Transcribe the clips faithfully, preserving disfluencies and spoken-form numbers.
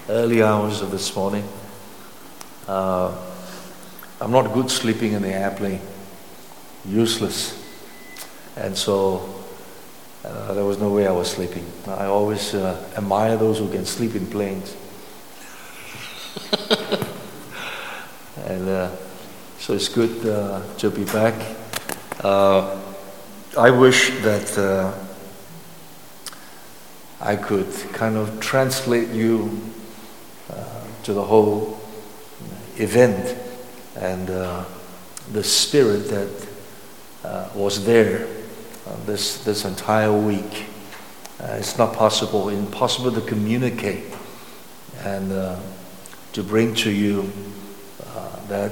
early hours of this morning. Uh, I'm not good sleeping in the airplane. Useless. And so uh, there was no way I was sleeping. I always uh, admire those who can sleep in planes. and uh, so it's good uh, to be back. Uh, I wish that uh, I could kind of translate you uh, to the whole event and uh, the spirit that uh, was there uh, this this entire week. Uh, it's not possible, impossible to communicate and uh, to bring to you uh, that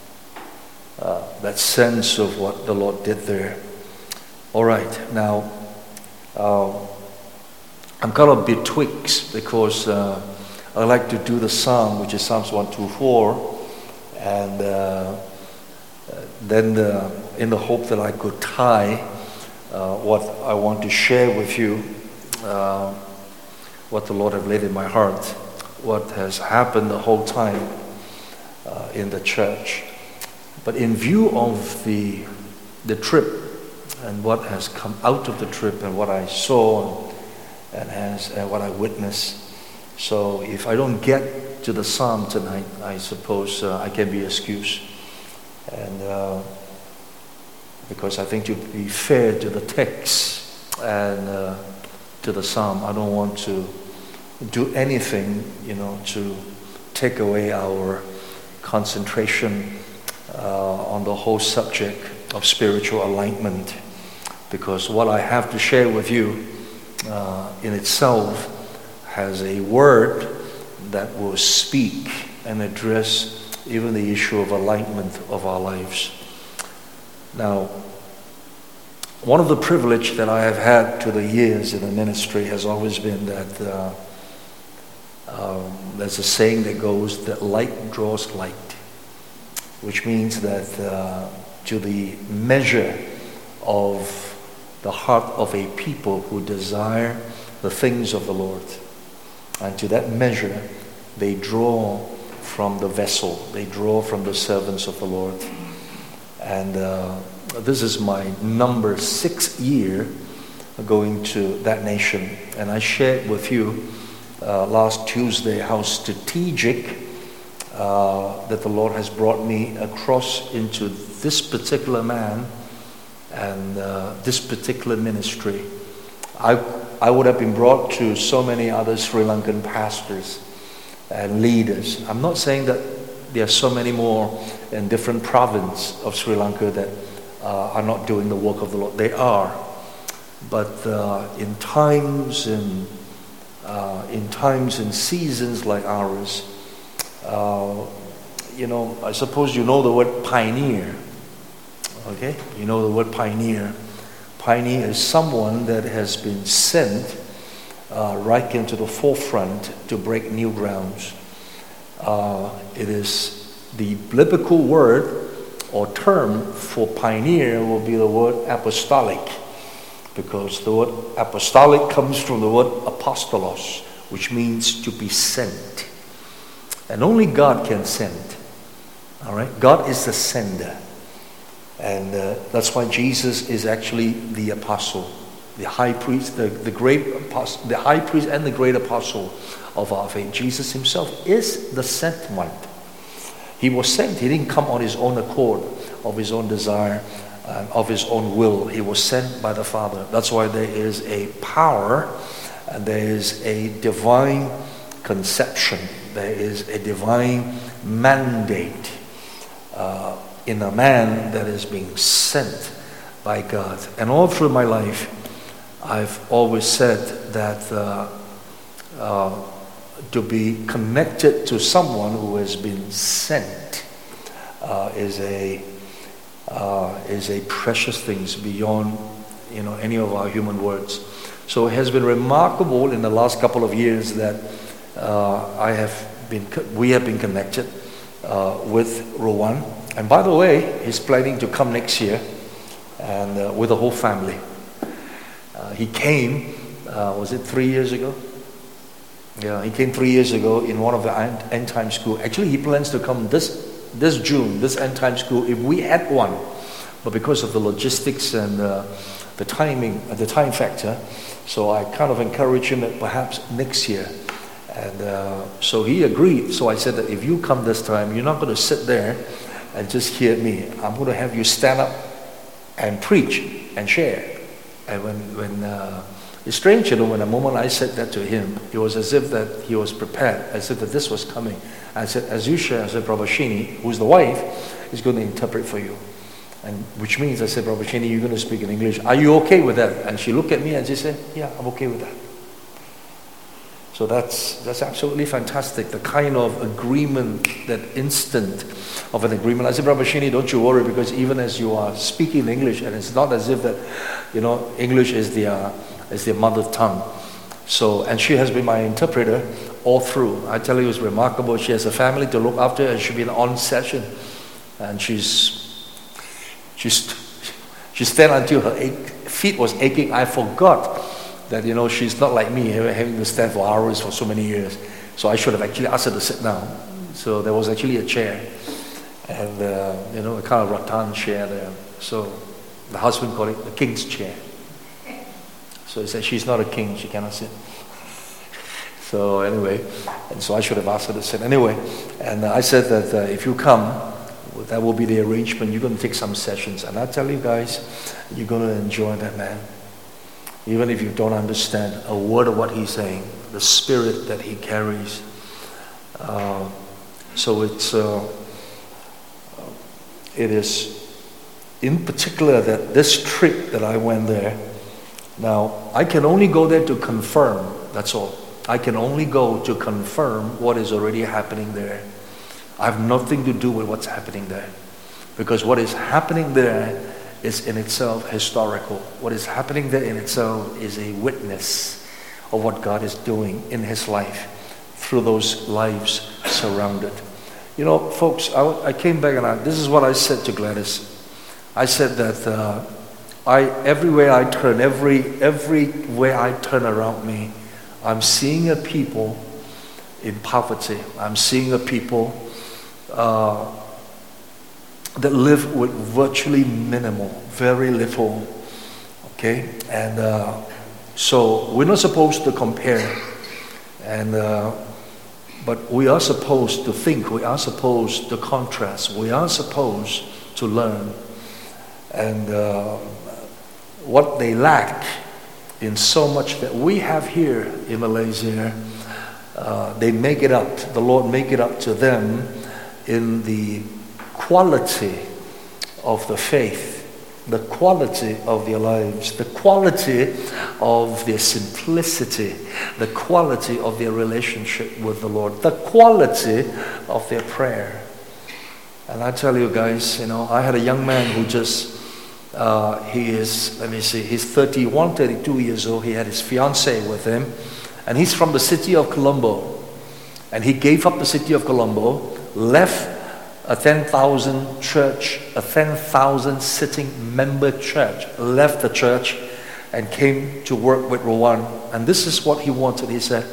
uh, that sense of what the Lord did there. All right, now uh, I'm kind of betwixt because uh, I like to do the psalm, which is Psalms one twenty-four, and uh, then the, in the hope that I could tie uh, what I want to share with you, uh, what the Lord has laid in my heart, what has happened the whole time uh, in the church. But in view of the the trip and what has come out of the trip and what I saw and, and has and what I witnessed, so if I don't get to the psalm tonight, I suppose uh, I can be excused. And uh, because I think to be fair to the text and uh, to the psalm, I don't want to do anything, you know, to take away our concentration uh, on the whole subject of spiritual alignment. Because what I have to share with you uh, in itself has a word that will speak and address even the issue of alignment of our lives. Now, one of the privilege that I have had to the years in the ministry has always been that uh, um, there's a saying that goes that light draws light, which means that uh, to the measure of the heart of a people who desire the things of the Lord, and to that measure they draw from the vessel, they draw from the servants of the Lord. And uh, this is my number six year going to that nation. And I shared with you uh, last Tuesday how strategic uh, that the Lord has brought me across into this particular man and uh, this particular ministry. I, I would have been brought to so many other Sri Lankan pastors and leaders. I'm not saying that there are so many more in different provinces of Sri Lanka that uh, are not doing the work of the Lord. They are. But uh, in times and uh, in times and seasons like ours, uh, you know, I suppose you know the word pioneer. Okay? You know the word pioneer. Pioneer is someone that has been sent Uh, right into the forefront to break new grounds. Uh, it is the biblical word or term for pioneer will be the word apostolic, because the word apostolic comes from the word apostolos, which means to be sent. And only God can send. All right, God is the sender, and uh, that's why Jesus is actually the apostle. The high priest, the, the great apostle, the high priest and the great apostle of our faith. Jesus himself is the sent one. He was sent. He didn't come on his own accord, of his own desire, uh, of his own will. He was sent by the Father. That's why there is a power and there is a divine conception. There is a divine mandate uh, in a man that is being sent by God. And all through my life, I've always said that uh, uh, to be connected to someone who has been sent uh, is a uh, is a precious thing beyond, you know, any of our human words. So it has been remarkable in the last couple of years that uh, I have been we have been connected uh, with Rowan. And by the way, he's planning to come next year, and uh, with the whole family. Uh, he came, uh, was it three years ago? Yeah, he came three years ago in one of the end, end time school. Actually, he plans to come this this June, this end time school, if we had one. But because of the logistics and uh, the timing, uh, the time factor, so I kind of encouraged him that perhaps next year. And uh, so he agreed. So I said that if you come this time, you're not going to sit there and just hear me. I'm going to have you stand up and preach and share. And when when uh, it's strange, you know, when the moment I said that to him, it was as if that he was prepared, as if that this was coming. I said, as you share, I said, Brother Shini, who's the wife, is going to interpret for you. And which means, I said, Brother Shini, you're going to speak in English. Are you okay with that? And she looked at me and she said, yeah, I'm okay with that. So that's that's absolutely fantastic. The kind of agreement, that instant of an agreement. I said, Brother Shini, don't you worry, because even as you are speaking English, and it's not as if that, you know, English is their is their mother tongue. So, and she has been my interpreter all through. I tell you, it's remarkable. She has a family to look after, and she's been on session, and she's she's she stand until her ache, feet was aching. I forgot that, you know, she's not like me, having to stand for hours for so many years. So I should have actually asked her to sit down. So there was actually a chair, and uh, you know, a kind of rattan chair there. So the husband called it the king's chair. So he said, she's not a king, she cannot sit. So anyway, and so I should have asked her to sit. Anyway, and I said that uh, if you come, that will be the arrangement. You're going to take some sessions. And I tell you guys, you're going to enjoy that man. Even if you don't understand a word of what he's saying, the spirit that he carries. Uh, so it's, uh, it is in particular that this trip that I went there, now I can only go there to confirm, that's all. I can only go to confirm what is already happening there. I have nothing to do with what's happening there. Because what is happening there is in itself historical. What is happening there in itself is a witness of what God is doing in his life through those lives surrounded. You know, folks, I, I came back and I, this is what I said to Gladys. I said that uh, I everywhere I turn, every everywhere I turn around me, I'm seeing a people in poverty. I'm seeing a people uh, that live with virtually minimal, very little. Okay, and uh, so we're not supposed to compare, and uh, but we are supposed to think. We are supposed to contrast. We are supposed to learn, and uh, what they lack in so much that we have here in Malaysia, uh, they make it up. The Lord make it up to them in the quality of the faith, the quality of their lives, the quality of their simplicity, the quality of their relationship with the Lord, the quality of their prayer. And I tell you guys, you know, I had a young man who just, uh, he is, let me see, he's thirty-one, thirty-two years old. He had his fiancée with him, and he's from the city of Colombo. And he gave up the city of Colombo, left a ten thousand church, a ten thousand sitting member church, left the church and came to work with Rowan. And this is what he wanted. He said,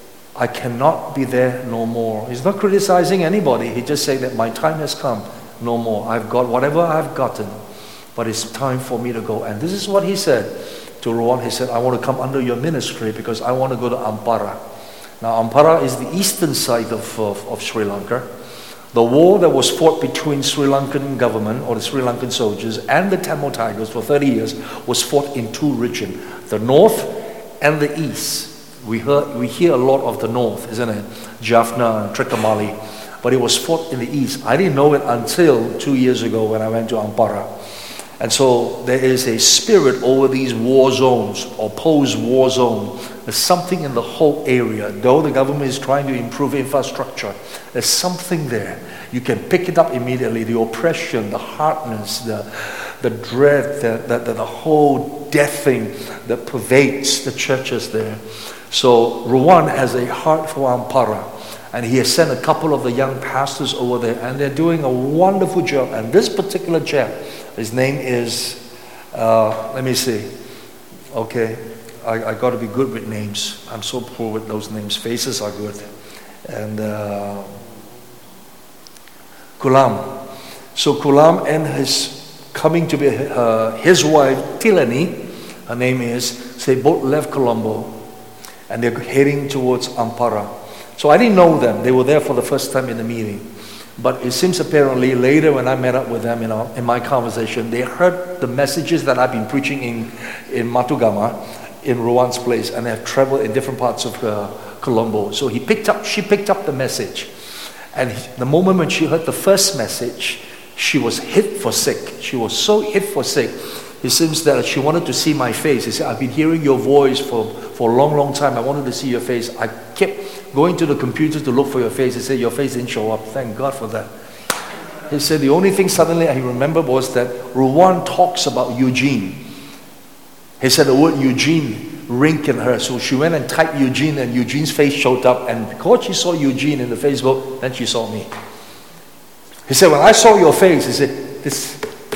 I cannot be there no more. He's not criticizing anybody. He just said that my time has come, no more. I've got whatever I've gotten, but it's time for me to go. And this is what he said to Rowan. He said, I want to come under your ministry because I want to go to Ampara. Now Ampara is the eastern side of, of, of Sri Lanka. The war that was fought between Sri Lankan government or the Sri Lankan soldiers and the Tamil Tigers for thirty years was fought in two regions, the north and the east. We heard, we hear a lot of the north, isn't it? Jaffna and Trincomalee, but it was fought in the east. I didn't know it until two years ago when I went to Ampara. And so there is a spirit over these war zones or post-war zone. There's something in the whole area. Though the government is trying to improve infrastructure, there's something there. You can pick it up immediately. The oppression, the hardness, the, the dread, the, the, the whole death thing that pervades the churches there. So Rowan has a heart for Ampara. And he has sent a couple of the young pastors over there, and they're doing a wonderful job. And this particular chap, his name is, uh, let me see, okay, I, I got to be good with names. I'm so poor with those names. Faces are good. And uh, Kulam. So Kulam and his coming to be uh, his wife, Tilani, her name is, they both left Colombo and they're heading towards Ampara. So I didn't know them. They were there for the first time in the meeting. But it seems apparently later when I met up with them, you know, in my conversation, they heard the messages that I've been preaching in, in Matugama, in Ruan's place, and they have traveled in different parts of uh, Colombo. So he picked up, she picked up the message. And he, the moment when she heard the first message, she was hit for sick. She was so hit for sick. It seems that she wanted to see my face. He said, I've been hearing your voice for, for a long, long time. I wanted to see your face. I kept going to the computer to look for your face. He said, your face didn't show up. Thank God for that. He said, the only thing suddenly I remember was that Ruan talks about Eugene. He said the word Eugene ring in her. So she went and typed Eugene, and Eugene's face showed up. And because she saw Eugene in the Facebook, then she saw me. He said, when I saw your face, he said, this...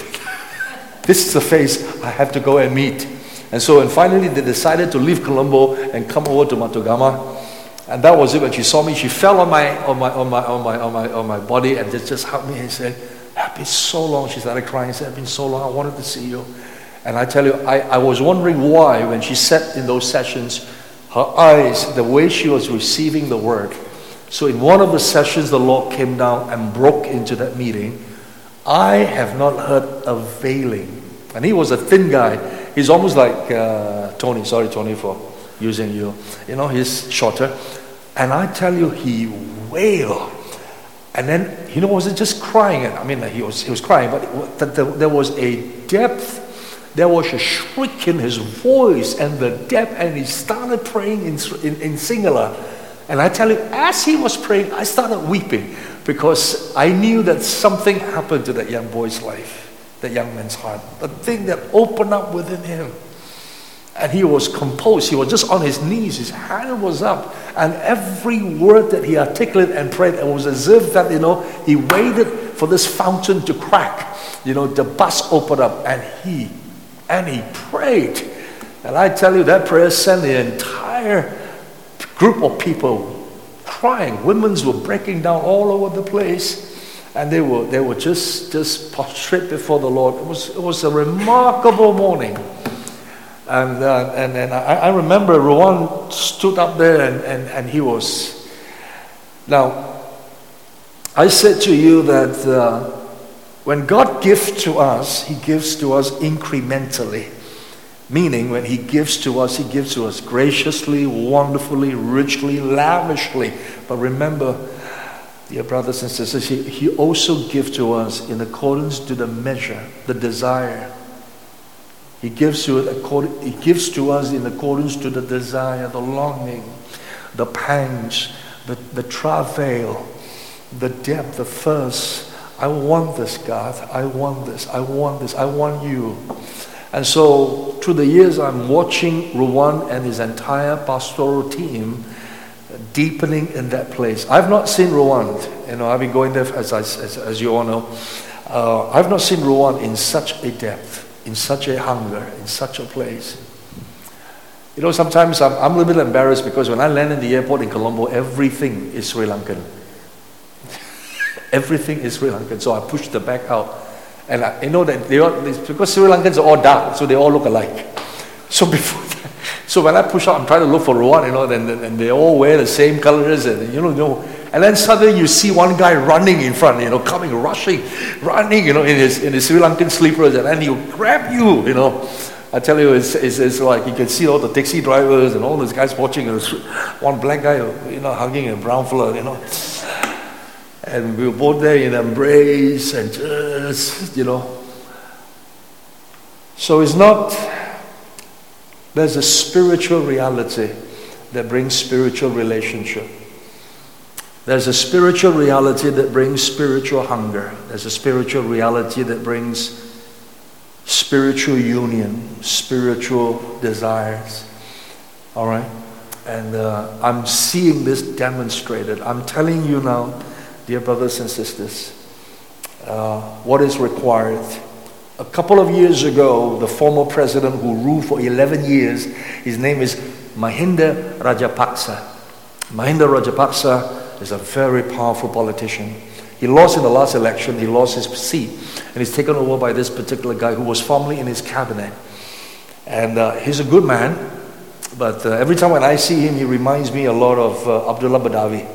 This is the face I have to go and meet. And so, and finally they decided to leave Colombo and come over to Matugama. And that was it. When she saw me, she fell on my on my on my on my on my on my body and just, just hugged me and said, I've been so long. She started crying and said, I've been so long, I wanted to see you. And I tell you, I, I was wondering why when she sat in those sessions, her eyes, the way she was receiving the word. So in one of the sessions, the Lord came down and broke into that meeting. I have not heard a veiling. And he was a thin guy. He's almost like uh, Tony. Sorry, Tony, for using you. You know, he's shorter. And I tell you, he wailed. And then, you know, wasn't just crying. I mean, he was he was crying, but there was a depth. There was a shriek in his voice and the depth. And he started praying in, in, in singular. And I tell you, as he was praying, I started weeping. Because I knew that something happened to that young boy's life, that young man's heart. The thing that opened up within him. And he was composed. He was just on his knees. His hand was up. And every word that he articulated and prayed, it was as if that, you know, he waited for this fountain to crack. You know, the bus opened up. And he, and he prayed. And I tell you, that prayer sent the entire group of people crying. Women were breaking down all over the place, and they were they were just just prostrate before the Lord. It was it was a remarkable morning, and uh, and and I, I remember Rowan stood up there and, and and he was. Now, I said to you that uh, when God gives to us, He gives to us incrementally. Meaning, when He gives to us, He gives to us graciously, wonderfully, richly, lavishly. But remember, dear brothers and sisters, He, he also gives to us in accordance to the measure, the desire. He gives to it, He gives to us in accordance to the desire, the longing, the pangs, the, the travail, the depth, the thirst. I want this, God. I want this. I want this. I want you. And so, through the years, I'm watching Ruan and his entire pastoral team deepening in that place. I've not seen Ruan. You know, I've been going there, as, as, as you all know. Uh, I've not seen Ruan in such a depth, in such a hunger, in such a place. You know, sometimes I'm, I'm a little bit embarrassed because when I land in the airport in Colombo, everything is Sri Lankan. Everything is Sri Lankan. So I push the bag out. And I, you know that they all, because Sri Lankans are all dark, so they all look alike. So before that, so when I push out, I'm trying to look for Ruan, you know, and, and they all wear the same colors, and you know, you know, and then suddenly you see one guy running in front, you know, coming, rushing, running, you know, in his in his Sri Lankan sleepers, and then he'll grab you, you know. I tell you, it's, it's, it's like you can see all the taxi drivers and all those guys watching, and one black guy, you know, hugging a brown fella, you know. And we were both there in embrace and just, you know. So it's not, there's a spiritual reality that brings spiritual relationship. There's a spiritual reality that brings spiritual hunger. There's a spiritual reality that brings spiritual union, spiritual desires. All right? And uh, I'm seeing this demonstrated. I'm telling you now, dear brothers and sisters, uh, what is required A couple of years ago, the former president who ruled for eleven years, his name is Mahinda Rajapaksa. Mahinda Rajapaksa is a very powerful politician. He lost in the last election, he lost his seat, and he's taken over by this particular guy who was formerly in his cabinet. And uh, he's a good man, but uh, every time when I see him, he reminds me a lot of uh, Abdullah Badawi.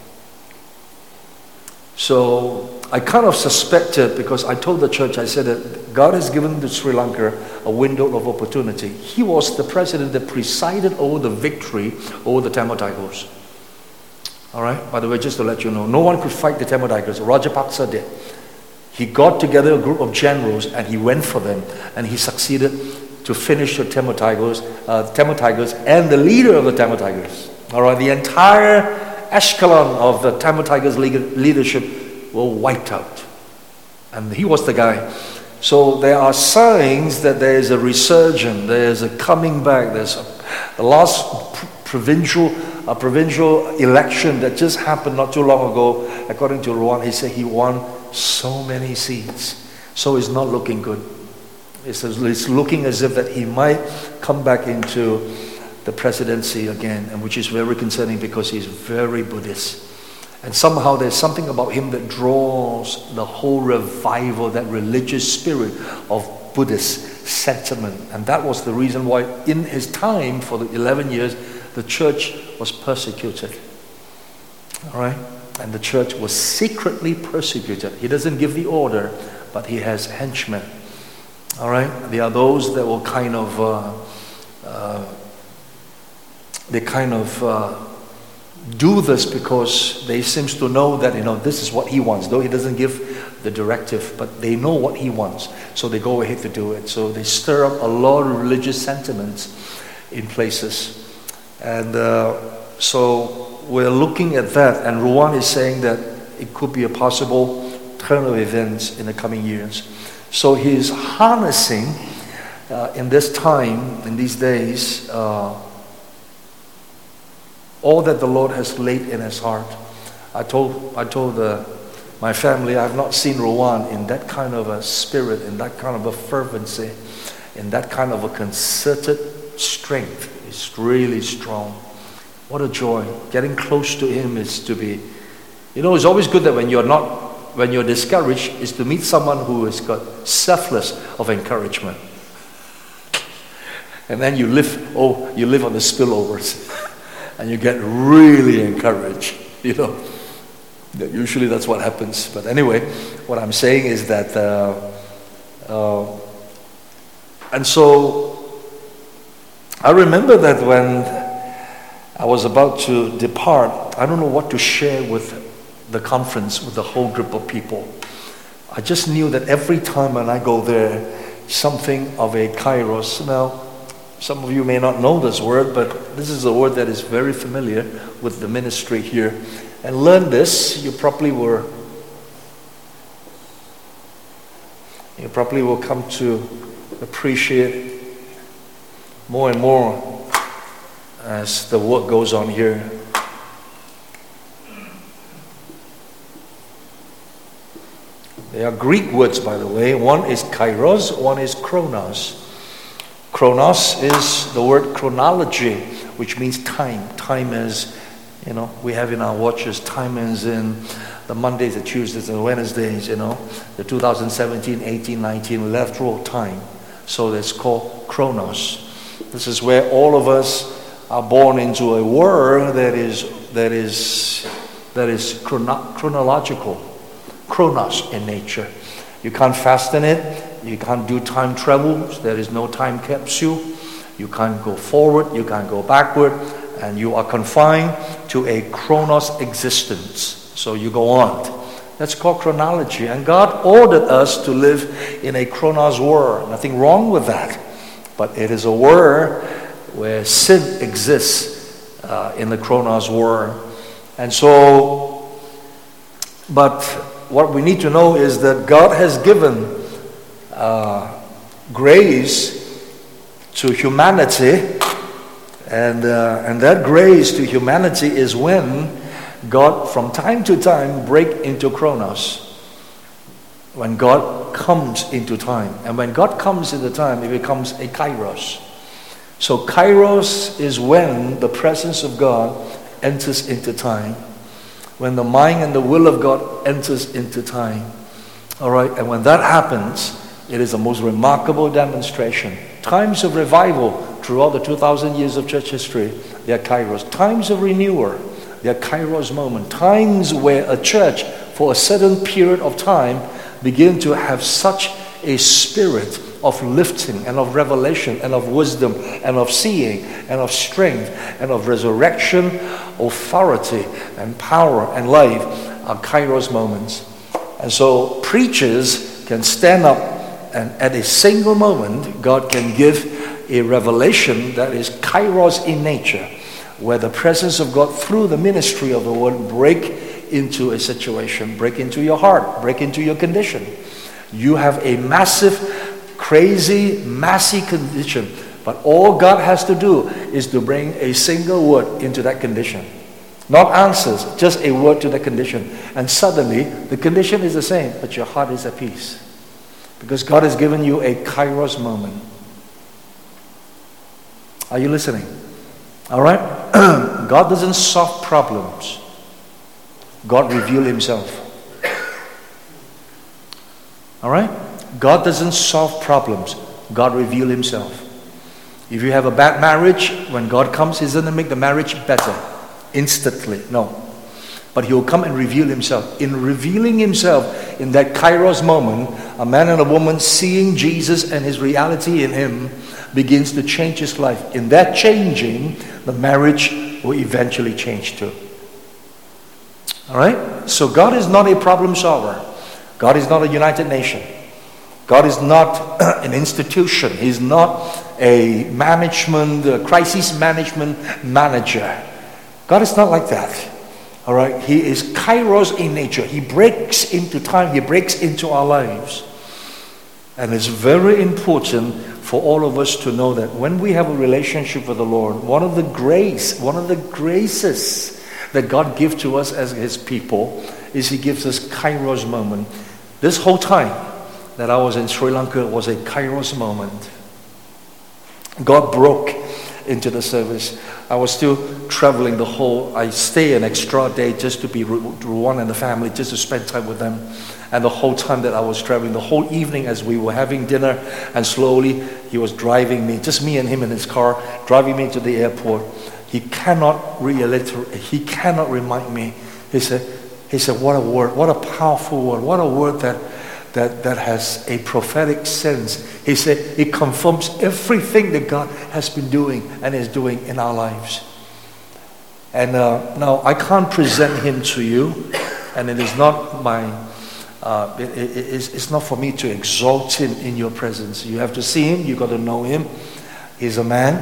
So I kind of suspected, because I told the church, I said that God has given to Sri Lanka a window of opportunity. He was the president that presided over the victory over the Tamil Tigers. All right, by the way, just to let you know, no one could fight the Tamil Tigers. Rajapaksa did. He got together a group of generals and he went for them, and he succeeded to finish the Tamil Tigers, uh, Tamil Tigers and the leader of the Tamil Tigers. All right, the entire echelon of the Tamil Tigers leadership were wiped out, and he was the guy. So there are signs that there is a resurgence, there is a coming back. There's a, the last pr- provincial a provincial election that just happened not too long ago. According to Ruwan, he said he won so many seats. So it's not looking good. It's, it's looking as if that he might come back into the presidency again, and which is very concerning because he's very Buddhist. And somehow there's something about him that draws the whole revival, that religious spirit of Buddhist sentiment. And that was the reason why in his time, for the eleven years, the church was persecuted. All right? And the church was secretly persecuted. He doesn't give the order, but he has henchmen. All right? There are those that will kind of, uh, uh, they kind of uh, do this because they seems to know that, you know, this is what he wants. Though he doesn't give the directive, but they know what he wants. So they go ahead to do it. So they stir up a lot of religious sentiments in places. And uh, so we're looking at that, and Ruwan is saying that it could be a possible turn of events in the coming years. So he's harnessing uh, in this time, in these days, uh, all that the Lord has laid in his heart. I told I told uh, my family I have not seen Ruwan in that kind of a spirit, in that kind of a fervency, in that kind of a concerted strength. It's really strong. What a joy. Getting close to him is to be, you know, it's always good that when you're not, when you're discouraged, is to meet someone who has got selfless of encouragement. And then you live, oh, you live on the spillovers. And you get really encouraged, you know. Usually that's what happens. But anyway, what I'm saying is that, uh, uh, and so, I remember that when I was about to depart, I don't know what to share with the conference, with the whole group of people. I just knew that every time when I go there, something of a kairos. Now, some of you may not know this word, but this is a word that is very familiar with the ministry here. And learn this, you probably were, you probably will come to appreciate more and more as the work goes on here. They are Greek words, by the way. One is kairos, one is chronos. Chronos is the word chronology, which means time. Time is, you know, we have in our watches, time is in the Mondays, the Tuesdays, and Wednesdays, you know, the two thousand seventeen, eighteen, nineteen left row time. So it's called chronos. This is where all of us are born into a world that is that is that is chrono- chronological, chronos in nature. You can't fasten it. You can't do time travel. There is no time capsule. You can't go forward. You can't go backward, and you are confined to a chronos existence. So you go on. That's called chronology, and God ordered us to live in a chronos world. Nothing wrong with that. But it is a world where sin exists uh, in the chronos world. And so, but what we need to know is that God has given uh, grace to humanity, and, uh, and that grace to humanity is when God, from time to time, break into chronos. when God comes into time. And when God comes into time, it becomes a kairos. So kairos is when the presence of God enters into time. When the mind and the will of God enters into time. All right, and when that happens, it is the most remarkable demonstration. Times of revival throughout the two thousand years of church history, they are kairos. Times of renewal, they are kairos moment. Times where a church, for a certain period of time, begin to have such a spirit of lifting and of revelation and of wisdom and of seeing and of strength and of resurrection, authority and power and life are kairos moments. And so preachers can stand up and at a single moment, God can give a revelation that is kairos in nature, where the presence of God through the ministry of the word break into a situation, break into your heart, break into your condition. You have a massive, crazy, messy condition, but all God has to do is to bring a single word into that condition. Not answers, just a word to the condition. And suddenly, the condition is the same, but your heart is at peace. Because God has given you a kairos moment. Are you listening? All right? God doesn't solve problems. God reveals himself. All right? God doesn't solve problems. God reveals himself. If you have a bad marriage, when God comes, he doesn't make the marriage better instantly. No. But he will come and reveal himself. In revealing himself in that kairos moment, a man and a woman seeing Jesus and his reality in him begins to change his life. In that changing, the marriage will eventually change too. All right? So God is not a problem solver. God is not a United Nation. God is not an institution. He's not a management, a crisis management manager. God is not like that. All right? He is kairos in nature. He breaks into time. He breaks into our lives. And it's very important for all of us to know that when we have a relationship with the Lord, one of the grace, one of the graces that God gives to us as his people is he gives us kairos moment. This whole time that I was in Sri Lanka was a kairos moment. God broke into the service. I was still traveling the whole, I stay an extra day just to be with Ruan and the family, just to spend time with them. And the whole time that I was traveling, the whole evening as we were having dinner, and slowly he was driving me, just me and him in his car, driving me to the airport. He cannot reiterate, he cannot remind me. He said, he said, what a word, what a powerful word, what a word that That, that has a prophetic sense. He said it confirms everything that God has been doing and is doing in our lives. And uh, now I can't present him to you, and it is not my, uh, it, it, it's, it's not for me to exalt him in your presence. You have to see him, you got to know him. He's a man,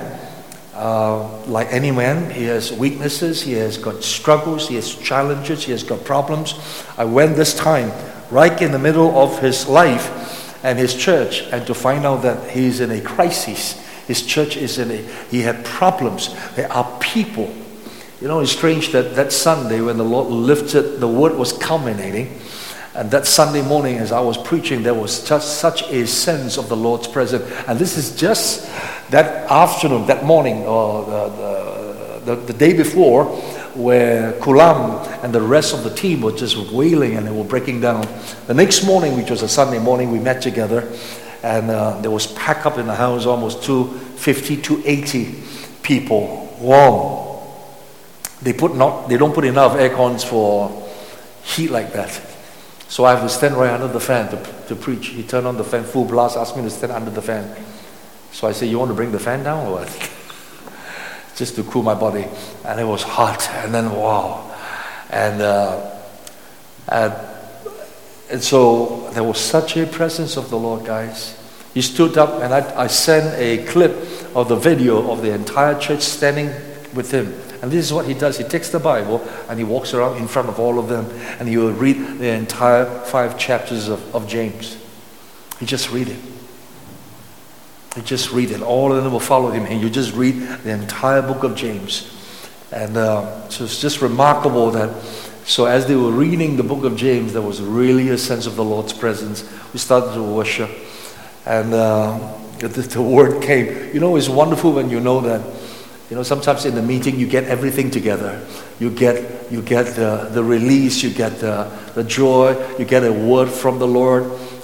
uh, like any man. He has weaknesses, he has got struggles, he has challenges, he has got problems. I went this time right in the middle of his life and his church, and to find out that he's in a crisis. His church is in a, he had problems. There are people. You know, it's strange that that Sunday when the Lord lifted, the word was culminating, and that Sunday morning as I was preaching, there was just such a sense of the Lord's presence. And this is just that afternoon, that morning, or the, the, the, the day before, where Kulam and the rest of the team were just wailing and they were breaking down. The next morning, which was a Sunday morning, we met together, and uh, there was packed up in the house almost two fifty to eighty people. Wow! They put not, they don't put enough air cons for heat like that. So I have to stand right under the fan to, to preach. He turned on the fan, full blast, asked me to stand under the fan. So I said, "You want to bring the fan down or what?" Just to cool my body. And it was hot, and then wow. And, uh, and, and so there was such a presence of the Lord, guys. He stood up, and I, I sent a clip of the video of the entire church standing with him. And this is what he does. He takes the Bible and he walks around in front of all of them, and he will read the entire five chapters of, of James. He just read it. You just read it. All of them will follow him, and you just read the entire book of James. And uh, so it's just remarkable that So as they were reading the book of James, there was really a sense of the Lord's presence. We started to worship, and uh, the, the word came. You know, it's wonderful when you know that. You know, sometimes in the meeting you get everything together. You get you get the, the release, you get the, the joy, you get a word from the Lord.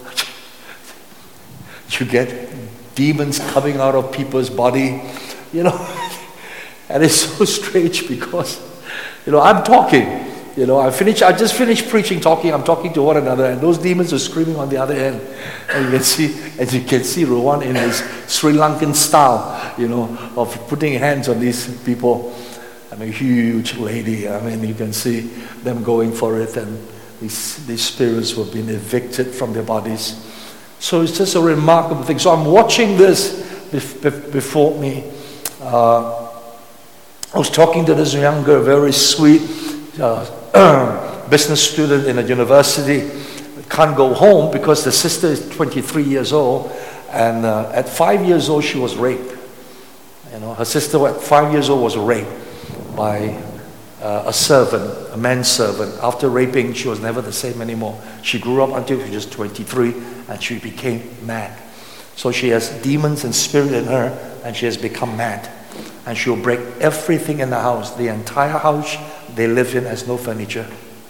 You get demons coming out of people's body, you know. And it's so strange because, you know, I'm talking. You know, I finished, I just finished preaching, talking, I'm talking to one another, and those demons are screaming on the other end. And you can see, as you can see, Rowan in his Sri Lankan style, you know, of putting hands on these people. I mean, huge lady. I mean, you can see them going for it, and these, these spirits were being evicted from their bodies. So it's just a remarkable thing. So I'm watching this before me. Uh, I was talking to this young girl, very sweet, uh, business student in a university. Can't go home because the sister is twenty-three years old, and uh, at five years old she was raped. You know, her sister at five years old was raped by uh, a servant, a manservant. After raping, she was never the same anymore. She grew up until she was twenty-three, and she became mad. So she has demons and spirit in her, and she has become mad. And she'll break everything in the house. The entire house they live in has no furniture.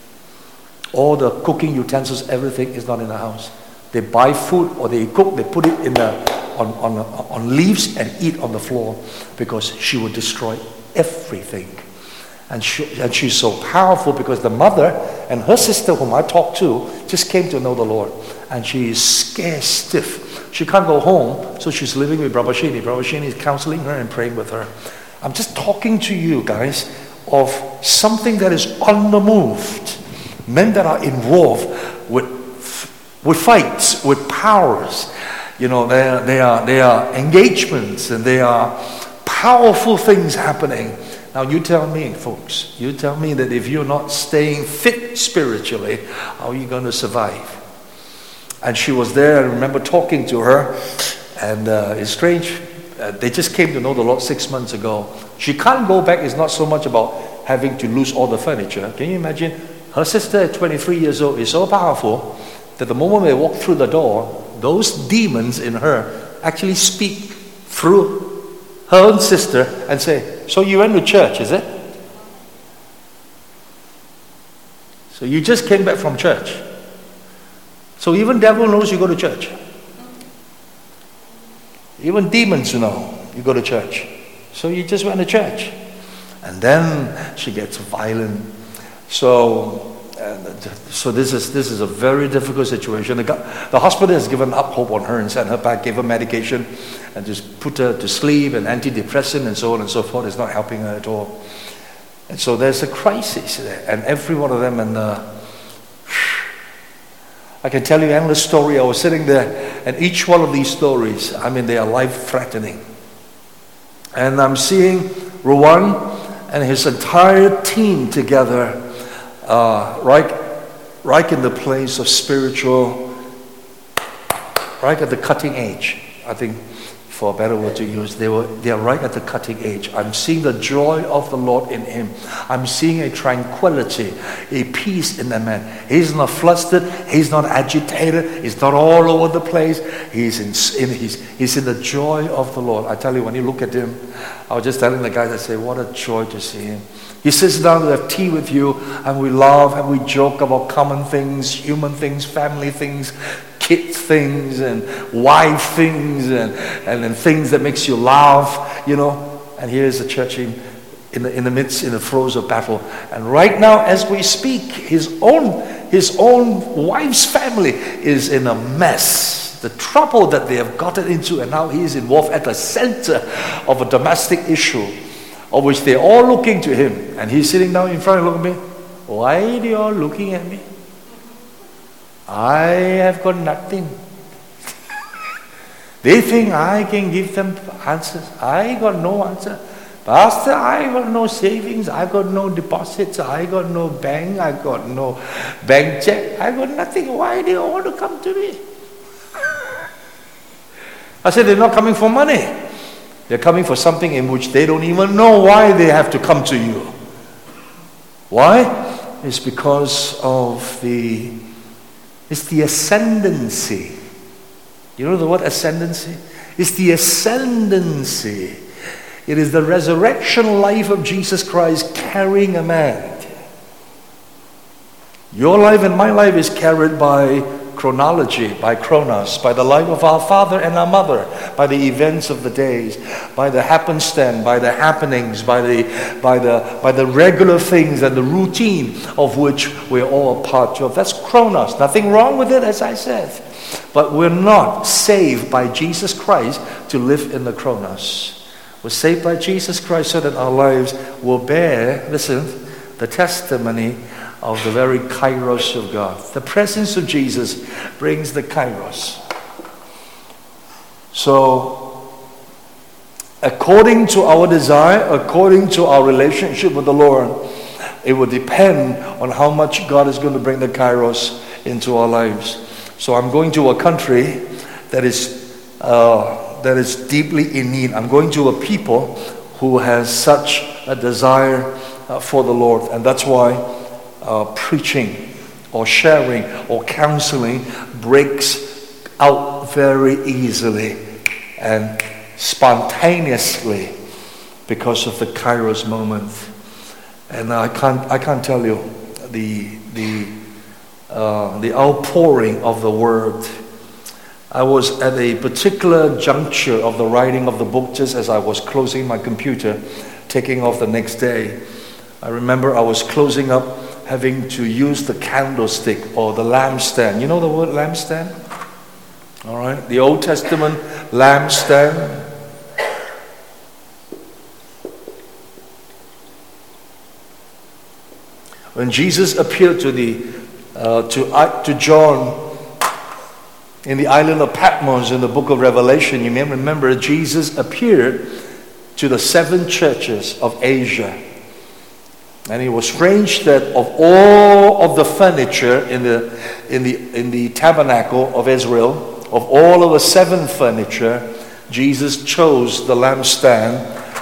All the cooking utensils, everything is not in the house. They buy food or they cook, they put it in the, on, on, on leaves and eat on the floor, because she will destroy everything. And, she, and she's so powerful because the mother and her sister, whom I talked to, just came to know the Lord. And she is scared stiff. She can't go home, so she's living with Brabashini. Brabashini is counseling her and praying with her. I'm just talking to you guys of something that is on the move. Men that are involved with, with fights, with powers. You know, they are, they are, they are engagements, and they are powerful things happening. Now you tell me, folks, you tell me that if you're not staying fit spiritually, how are you going to survive? And she was there. I remember talking to her, and uh, it's strange. Uh, they just came to know the Lord six months ago. She can't go back. It's not so much about having to lose all the furniture. Can you imagine? Her sister at twenty-three years old is so powerful that the moment they walk through the door, those demons in her actually speak through her own sister and say, "So you went to church, is it? So you just came back from church. So even devil knows you go to church. Even demons know you go to church. So you just went to church." And then she gets violent. So, uh, so this is this is a very difficult situation. The, the hospital has given up hope on her and sent her back, gave her medication, and just put her to sleep and antidepressant and so on and so forth. It's not helping her at all. And so there's a crisis there, and every one of them. And uh, I can tell you an endless story. I was sitting there, and each one of these stories, I mean, they are life-threatening. And I'm seeing Rowan and his entire team together, uh, right, right in the place of spiritual, right at the cutting edge. I think, for a better word to use, they were they are right at the cutting edge. I'm seeing the joy of the Lord in him. I'm seeing a tranquility, a peace in the man. He's not flustered. He's not agitated. He's not all over the place. He's in, in he's, he's in the joy of the Lord. I tell you, when you look at him, I was just telling the guys, I say, what a joy to see him. He sits down to have tea with you, and we laugh and we joke about common things, human things, family things, kid things, and wife things, and, and, and things that makes you laugh, you know. And here's the church in, in, the, in the midst, in the throes of battle. And right now, as we speak, his own, his own wife's family is in a mess. The trouble that they have gotten into, and now he is involved at the center of a domestic issue, of which they're all looking to him. And he's sitting down in front and looking at me. Why are you all looking at me? I have got nothing. They think I can give them answers. I got no answer. Pastor, I got no savings. I got no deposits. I got no bank. I got no bank check. I got nothing. Why do you all want to come to me? I said, they're not coming for money. They're coming for something in which they don't even know why they have to come to you. Why? is because of the, it's the ascendancy. You know the word ascendancy? It's the ascendancy. It is the resurrection life of Jesus Christ carrying a man. Your life and my life is carried by chronology, by chronos, by the life of our father and our mother, by the events of the days, by the happenstance, by the happenings, by the by the by the regular things and the routine of which we're all a part of. That's chronos. Nothing wrong with it, as I said. But we're not saved by Jesus Christ to live in the chronos. We're saved by Jesus Christ so that our lives will bear, listen, the testimony of the very kairos of God. The presence of Jesus brings the kairos. So, according to our desire, according to our relationship with the Lord, it will depend on how much God is going to bring the kairos into our lives. So I'm going to a country that is uh, that is deeply in need. I'm going to a people who has such a desire uh, for the Lord, and that's why Uh, preaching or sharing or counseling breaks out very easily and spontaneously because of the kairos moment. And I can't I can't tell you the the uh, the outpouring of the word. I was at a particular juncture of the writing of the book just as I was closing my computer, taking off the next day. I remember I was closing up, having to use the candlestick or the lampstand. You know the word lampstand? All right. The Old Testament lampstand. When Jesus appeared to the uh, to uh, to John in the island of Patmos in the book of Revelation, you may remember Jesus appeared to the seven churches of Asia. And it was strange that of all of the furniture in the in the in the tabernacle of Israel, of all of the seven furniture, Jesus chose the lampstand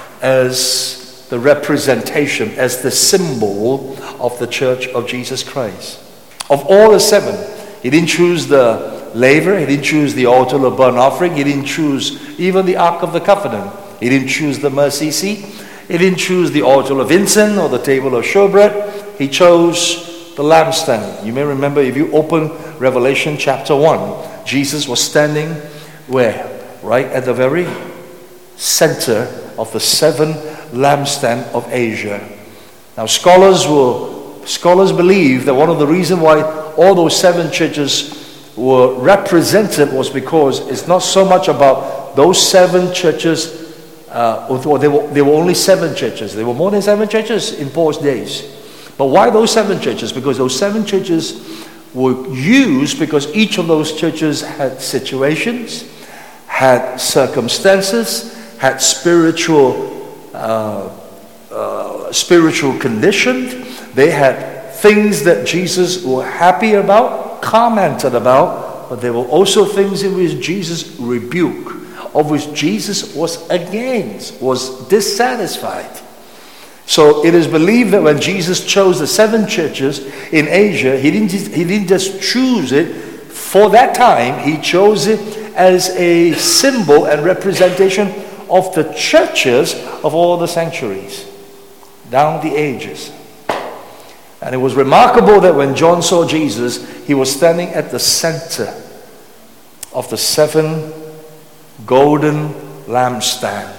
as the representation, as the symbol of the church of Jesus Christ. Of all the seven, he didn't choose the laver, he didn't choose the altar of burnt offering, he didn't choose even the Ark of the Covenant, he didn't choose the mercy seat. He didn't choose the altar of incense or the table of showbread. He chose the lampstand. You may remember if you open Revelation chapter one, Jesus was standing where? Right at the very center of the seven lampstand of Asia. Now scholars will scholars believe that one of the reasons why all those seven churches were represented was because it's not so much about those seven churches. Uh, or there were, there were only seven churches. There were more than seven churches in Paul's days. But why those seven churches? Because those seven churches were used because each of those churches had situations, had circumstances, had spiritual uh, uh, spiritual condition. They had things that Jesus was happy about, commented about, but there were also things in which Jesus rebuked, of which Jesus was against, was dissatisfied. So it is believed that when Jesus chose the seven churches in Asia, he didn't just, he didn't just choose it for that time, he chose it as a symbol and representation of the churches of all the sanctuaries down the ages. And it was remarkable that when John saw Jesus, he was standing at the center of the seven golden lampstand.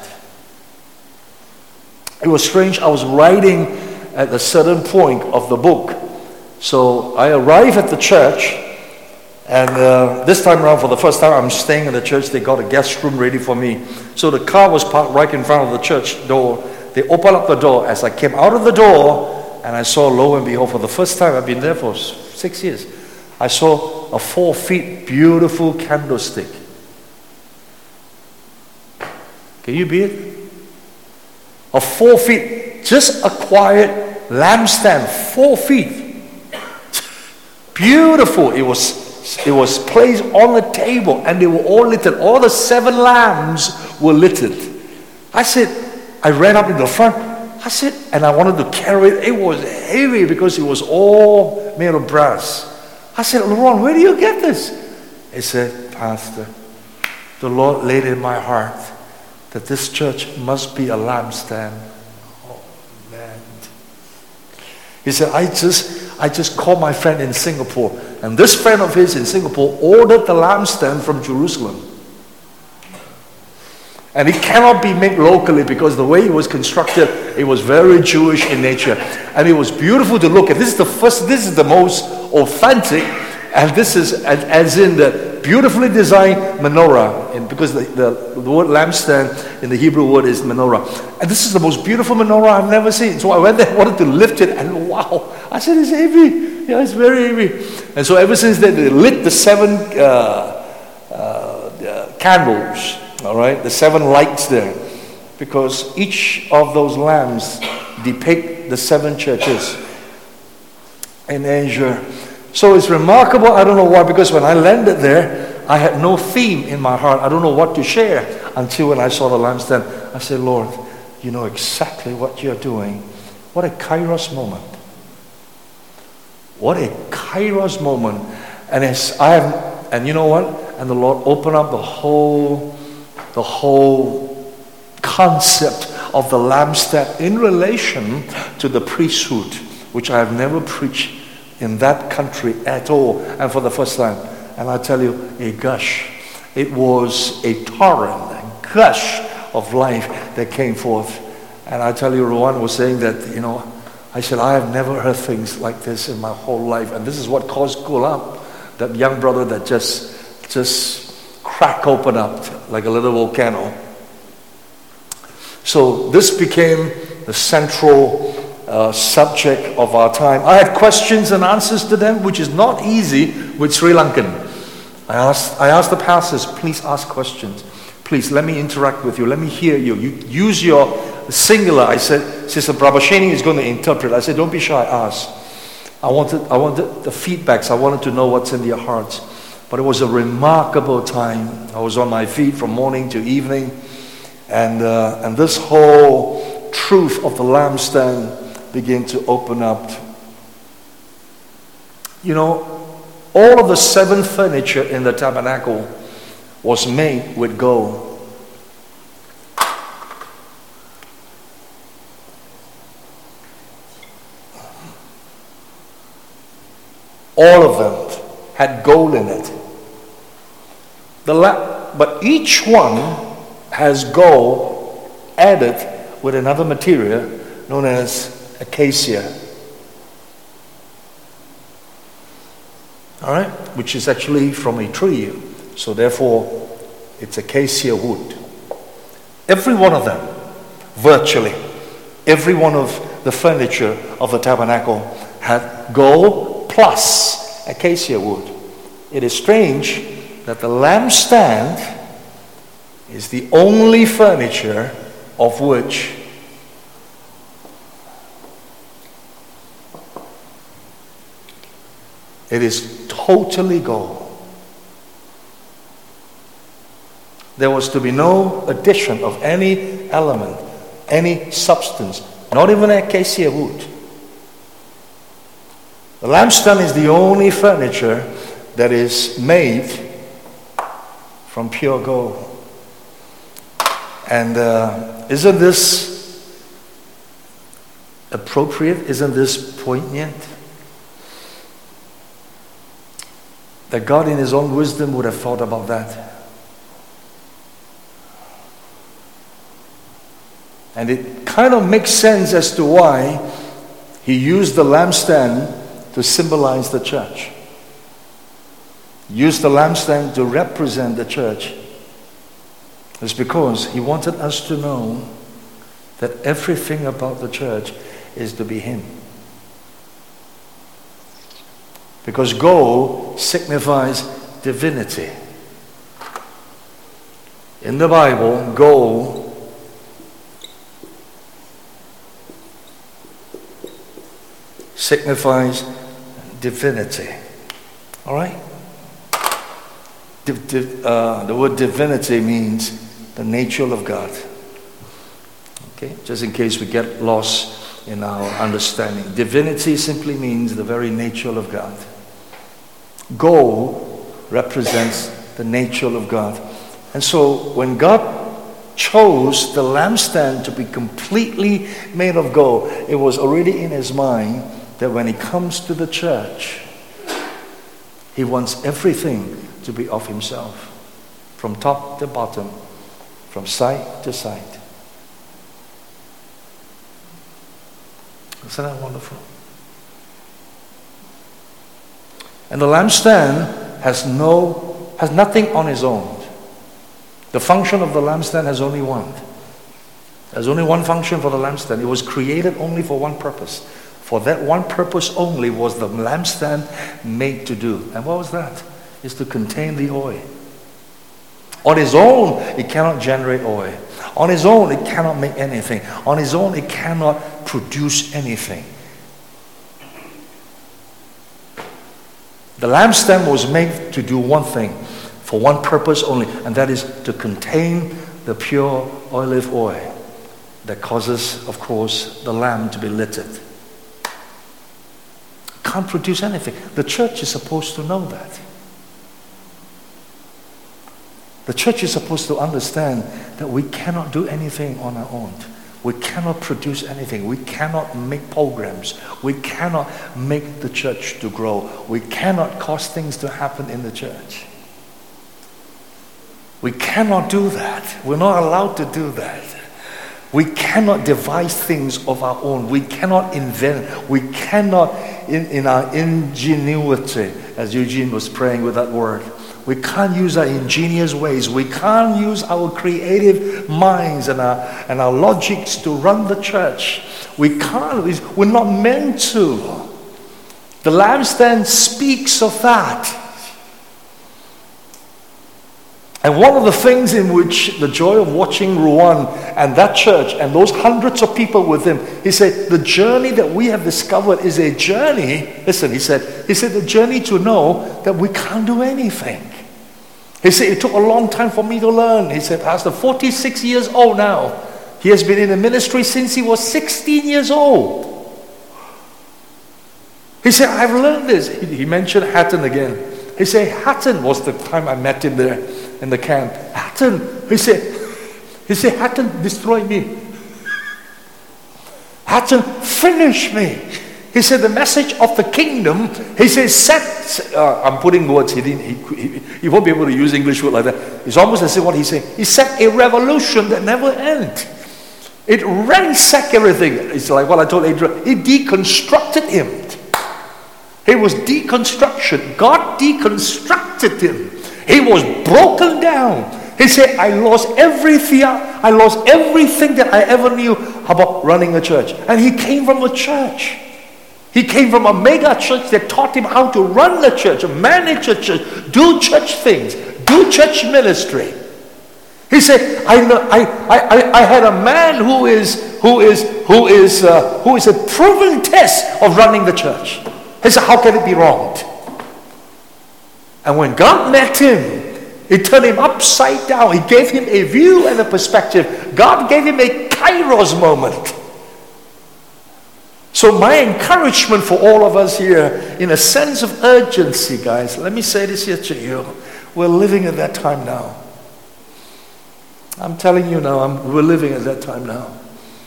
It was strange. I was writing at a certain point of the book. So I arrived at the church, and uh, this time around, for the first time, I'm staying in the church. They got a guest room ready for me. So the car was parked right in front of the church door. They opened up the door. As I came out of the door, and I saw, lo and behold, for the first time, I've been there for six years, I saw a four feet beautiful candlestick. Can you beat it? A four feet, just a quiet lampstand, four feet. Beautiful. It was it was placed on the table and they were all lit. All the seven lamps were lit. I said, I ran up in the front. I said, and I wanted to carry it. It was heavy because it was all made of brass. I said, Laurent, where do you get this? He said, Pastor, the Lord laid in my heart that this church must be a lampstand. Oh, man. He said, I just, I just called my friend in Singapore. And this friend of his in Singapore ordered the lampstand from Jerusalem. And it cannot be made locally because the way it was constructed, it was very Jewish in nature. And it was beautiful to look at. This is the first, this is the most authentic. And this is as in the beautifully designed menorah. And because the, the, the word lampstand in the Hebrew word is menorah. And this is the most beautiful menorah I've never seen. So I went there, wanted to lift it, and wow. I said, it's heavy. Yeah, it's very heavy. And so ever since then, they lit the seven uh, uh, uh, candles. All right, the seven lights there, because each of those lamps depict the seven churches in Asia. So it's remarkable. I don't know why, because when I landed there, I had no theme in my heart. I don't know what to share until when I saw the lampstand. I said, Lord, you know exactly what you're doing. What a kairos moment. What a kairos moment. And as I have, and you know what? And the Lord opened up the whole the whole concept of the lampstand in relation to the priesthood, which I have never preached in that country at all, and for the first time. And I tell you, a gush. It was a torrent, a gush of life that came forth. And I tell you, Rowan was saying that, you know, I said, I have never heard things like this in my whole life. And this is what caused Gulam, that young brother that just, just, crack open up like a little volcano. So this became the central uh, subject of our time. I had questions and answers to them, which is not easy with Sri Lankan. I asked, I asked the pastors, please ask questions. Please, let me interact with you. Let me hear you. You use your singular. I said, Sister Prabhashini is going to interpret. I said, don't be shy, ask. I wanted, I wanted the feedbacks. I wanted to know what's in their hearts. But it was a remarkable time. I was on my feet from morning to evening. And, uh, and this whole truth of the lampstand began to open up. You know, all of the seven furniture in the tabernacle was made with gold. All of them had gold in it. The la- but each one has gold added with another material known as acacia. All right, which is actually from a tree. So therefore, it's acacia wood. Every one of them, virtually, every one of the furniture of the tabernacle had gold plus acacia wood. It is strange that the lampstand is the only furniture of which it is totally gold. There was to be no addition of any element, any substance, not even acacia wood. The lampstand is the only furniture that is made from pure gold. And uh, isn't this appropriate? Isn't this poignant? That God in His own wisdom would have thought about that. And it kind of makes sense as to why He used the lampstand to symbolize the church. Used the lampstand to represent the church. It's because He wanted us to know that everything about the church is to be Him. Because gold signifies divinity. In the Bible, gold signifies divinity. All right? Div, div, uh, the word divinity means the nature of God. Okay, just in case we get lost in our understanding. Divinity simply means the very nature of God. Gold represents the nature of God. And so when God chose the lampstand to be completely made of gold, it was already in his mind that when he comes to the church, he wants everything to be of himself, from top to bottom, from side to side. Isn't that wonderful? And the lampstand has no, has nothing on its own. The function of the lampstand has only one. There's only one function for the lampstand. It was created only for one purpose. For that one purpose only was the lampstand made to do. And what was that? It's to contain the oil. On its own, it cannot generate oil. On its own, it cannot make anything. On its own, it cannot produce anything. The lampstand was made to do one thing, for one purpose only, and that is to contain the pure olive oil that causes, of course, the lamp to be lit. Can't produce anything. The church is supposed to know that. The church is supposed to understand that we cannot do anything on our own. We cannot produce anything. We cannot make programs. We cannot make the church to grow. We cannot cause things to happen in the church. We cannot do that. We're not allowed to do that. We cannot devise things of our own. We cannot invent. We cannot, in, in our ingenuity, as Eugene was praying with that word, we can't use our ingenious ways. We can't use our creative minds and our, and our logics to run the church. We can't. We're not meant to. The lampstand speaks of that. And one of the things in which the joy of watching Ruan and that church and those hundreds of people with him, he said, the journey that we have discovered is a journey. Listen, he said, he said, the journey to know that we can't do anything. He said, it took a long time for me to learn. He said, Pastor, forty-six years old now. He has been in the ministry since he was sixteen years old. He said, I've learned this. He, he mentioned Hatton again. He said, Hatton was the time I met him there in the camp. Hatton, he said, he said, Hatton destroyed me. Hatton finished me. He said, the message of the kingdom, he says, set, uh, I'm putting words, he, didn't, he, he, he won't be able to use English word like that. It's almost as if what he's saying, he set a revolution that never ends. It ransacked everything. It's like what I told Adrian, it deconstructed him. He was deconstruction. God deconstructed him. He was broken down. He said, I lost everything. I lost everything that I ever knew about running a church. And he came from a church. He came from a mega church that taught him how to run the church, manage a church, do church things, do church ministry. He said, I know, I, I, I had a man who is who is who is uh, who is a proven test of running the church. He said, how can it be wronged? And when God met him, he turned him upside down. He gave him a view and a perspective. God gave him a kairos moment. So my encouragement for all of us here, in a sense of urgency, guys, let me say this here to you. We're living at that time now. I'm telling you now, I'm, we're living at that time now.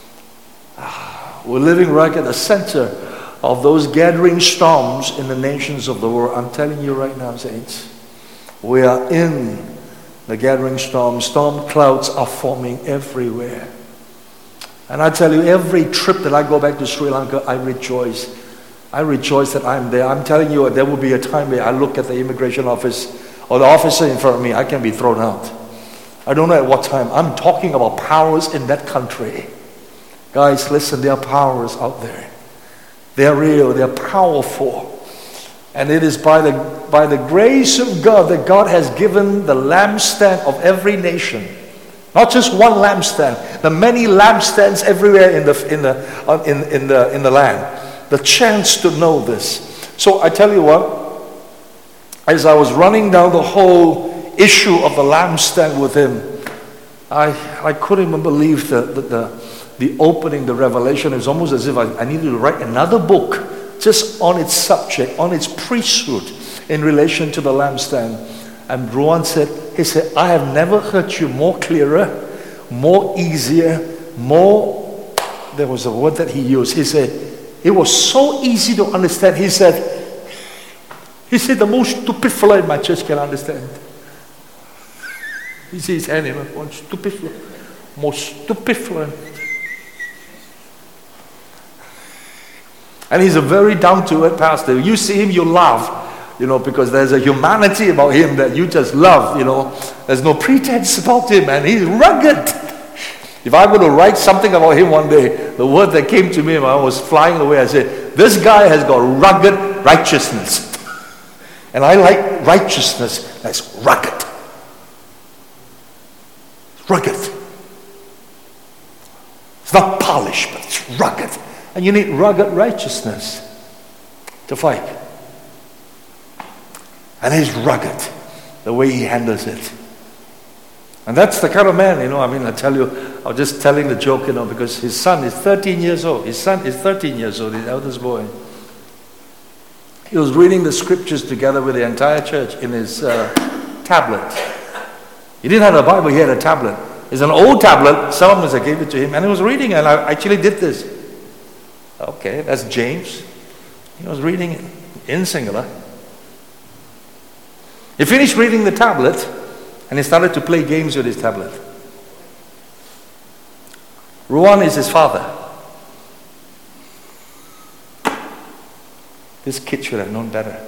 We're living right at the center of those gathering storms in the nations of the world. I'm telling you right now, saints, we are in the gathering storm. Storm clouds are forming everywhere. And I tell you, every trip that I go back to Sri Lanka, I rejoice. I rejoice that I'm there. I'm telling you, there will be a time where I look at the immigration office or the officer in front of me, I can be thrown out. I don't know at what time. I'm talking about powers in that country. Guys, listen, there are powers out there. They're real, they're powerful. And it is by the, by the grace of God that God has given the lampstand of every nation. Not just one lampstand, the many lampstands everywhere in the, in the, uh, in, in the, in the land. The chance to know this. So I tell you what, as I was running down the whole issue of the lampstand with him, I, I couldn't even believe the, the, the the opening, the revelation, is almost as if I, I needed to write another book just on its subject, on its priesthood in relation to the lampstand. And Ruan said, he said, I have never heard you more clearer, more easier, more, there was a word that he used. He said, it was so easy to understand. He said, he said, the most stupid fellow in my church can understand. He sees his hand, you know, one stupid fellow, most stupid fellow. And he's a very down-to-earth pastor. You see him, you laugh, you know, because there's a humanity about him that you just love, you know. There's no pretense about him, and he's rugged. If I were to write something about him one day, the word that came to me when I was flying away, I said, this guy has got rugged righteousness. And I like righteousness that's rugged. It's rugged. It's not polished, but it's rugged. And you need rugged righteousness to fight. And he's rugged, the way he handles it. And that's the kind of man, you know, I mean, I tell you, I was just telling the joke, you know, because his son is thirteen years old. His son is thirteen years old, his eldest boy. He was reading the scriptures together with the entire church in his uh, tablet. He didn't have a Bible, he had a tablet. It's an old tablet, someone I gave it to him, and he was reading, and I actually did this. Okay, that's James. He was reading it in singular. He finished reading the tablet, and he started to play games with his tablet. Ruan is his father. This kid should have known better.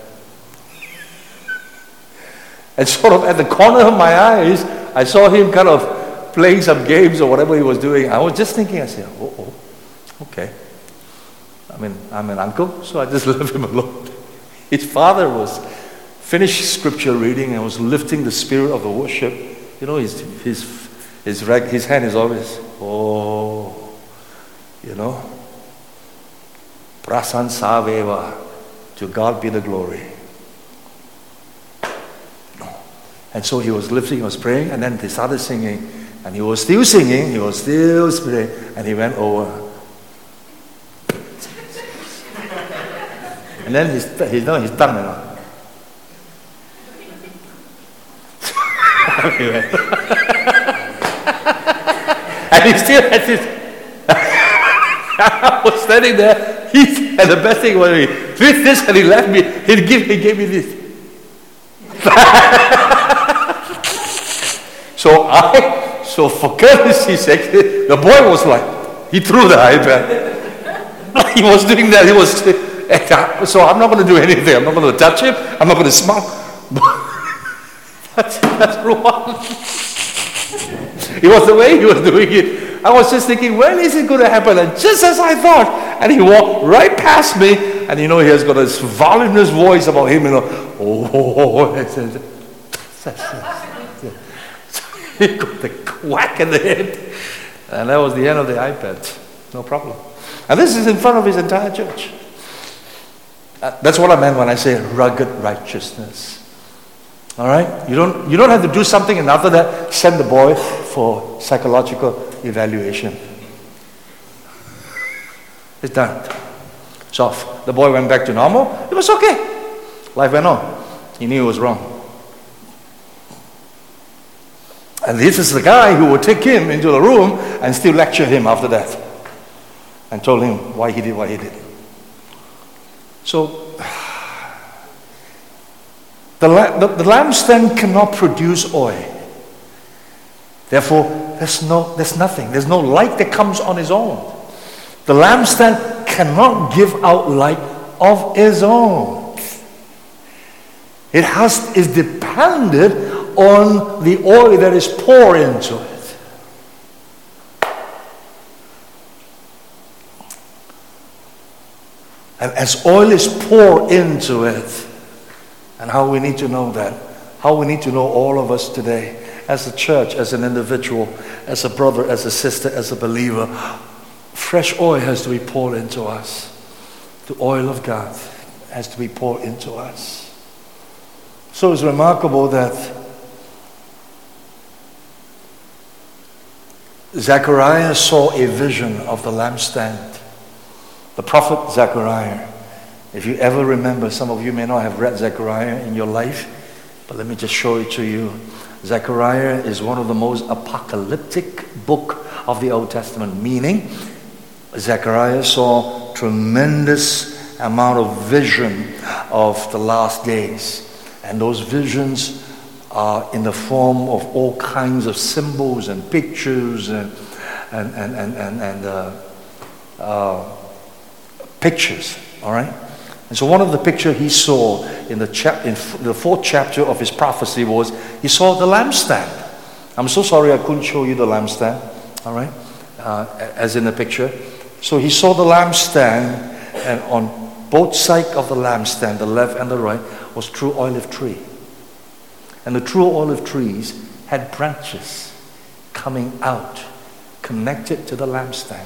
And sort of at the corner of my eyes, I saw him kind of playing some games or whatever he was doing. I was just thinking, I said, oh, oh, okay. I mean, I'm an uncle, so I just left him alone. His father was finished scripture reading and was lifting the spirit of the worship. You know, his his his, rag, his hand is always, oh, you know, prasan saveva, to God be the glory. And so he was lifting, he was praying, and then they started singing, and he was still singing, he was still praying, and he went over. And then he's, he's, no, he's done, you know. And he still had this. I was standing there, he, and the best thing was, he did this, and he left me, he gave, he gave me this. So I, so for courtesy's sake, the boy was like, he threw the iPad. He was doing that, he was, so I'm not going to do anything. I'm not going to touch him. I'm not going to smile. that's, that's Ruan. It was the way he was doing it. I was just thinking, when is it going to happen? And just as I thought, and he walked right past me, and you know, he has got this voluminous voice about him, you know, oh, he got the whack in the head. And that was the end of the iPad. No problem. And this is in front of his entire church. Uh, that's what I meant when I say rugged righteousness. All right? You don't, you don't have to do something, and after that, send the boy for psychological evaluation. It's done. It's off. The boy went back to normal. It was okay. Life went on. He knew it was wrong. And this is the guy who would take him into the room and still lecture him after that. And told him why he did what he did. So, the, the, the lampstand cannot produce oil. Therefore, there's, no, there's nothing. There's no light that comes on its own. The lampstand cannot give out light of its own. It has, is dependent on the oil that is poured into it. And as oil is poured into it, and how we need to know that, how we need to know all of us today, as a church, as an individual, as a brother, as a sister, as a believer, fresh oil has to be poured into us. The oil of God has to be poured into us. So it's remarkable that Zechariah saw a vision of the lampstand. The prophet Zechariah. If you ever remember, some of you may not have read Zechariah in your life, but let me just show it to you. Zechariah is one of the most apocalyptic book of the Old Testament, meaning Zechariah saw tremendous amount of vision of the last days. And those visions are in the form of all kinds of symbols and pictures and and and and and, and uh, uh, pictures. All right. And so one of the pictures he saw in the chap in the fourth chapter of his prophecy was he saw the lampstand. I'm so sorry I couldn't show you the lampstand. All right, uh, as in the picture. So he saw the lampstand, and on both sides of the lampstand, the left and the right, was true olive tree. And the true olive trees had branches coming out, connected to the lampstand.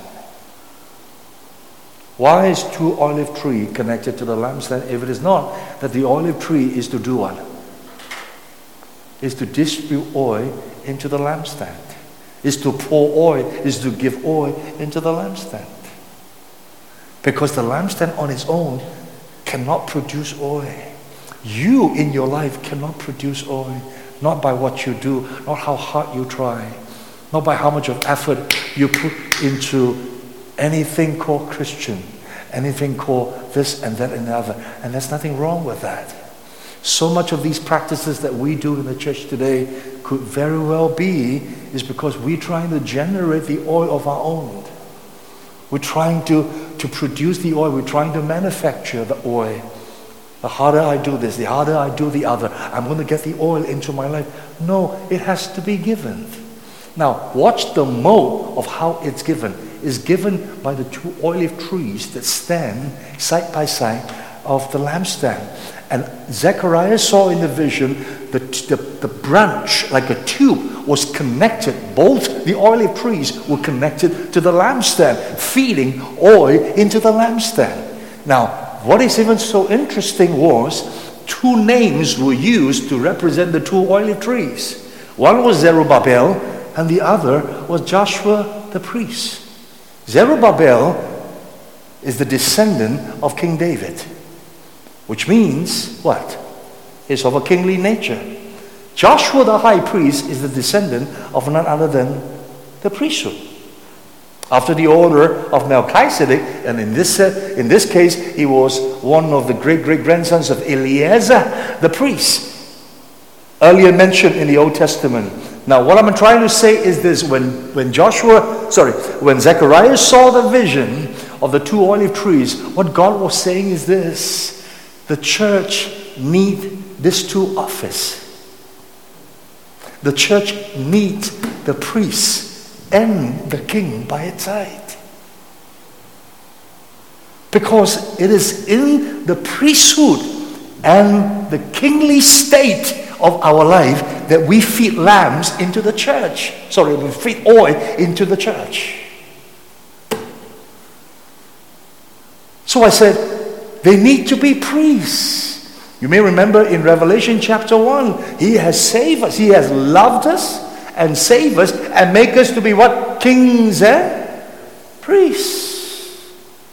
Why is true olive tree connected to the lampstand? If it is not, that the olive tree is to do what? Is to distribute oil into the lampstand. Is to pour oil, is to give oil into the lampstand. Because the lampstand on its own cannot produce oil. You in your life cannot produce oil. Not by what you do, not how hard you try, not by how much of effort you put into anything called Christian, anything called this and that and the other. And there's nothing wrong with that. So much of these practices that we do in the church today could very well be is because we're trying to generate the oil of our own. We're trying to, to produce the oil. We're trying to manufacture the oil. The harder I do this, the harder I do the other, I'm going to get the oil into my life. No, it has to be given. Now, watch the mode of how it's given. It's given by the two olive trees that stand side by side of the lampstand. And Zechariah saw in the vision the, the, the branch, like a tube, was connected. Both the olive trees were connected to the lampstand, feeding oil into the lampstand. Now, what is even so interesting was two names were used to represent the two olive trees. One was Zerubbabel, and the other was Joshua the priest. Zerubbabel is the descendant of King David, which means what? He's of a kingly nature. Joshua the high priest is the descendant of none other than the priesthood, after the order of Melchizedek, and in this uh, in this case, he was one of the great great grandsons of Eleazar the priest, earlier mentioned in the Old Testament. Now, what I'm trying to say is this: when when Joshua, sorry, when Zechariah saw the vision of the two olive trees, what God was saying is this: the church need these two offices. The church needs the priest and the king by its side. Because it is in the priesthood and the kingly state of our life that we feed lambs into the church. Sorry, we feed oil into the church. So I said, they need to be priests. You may remember in Revelation chapter one, He has saved us. He has loved us and saved us and make us to be what? Kings and priests.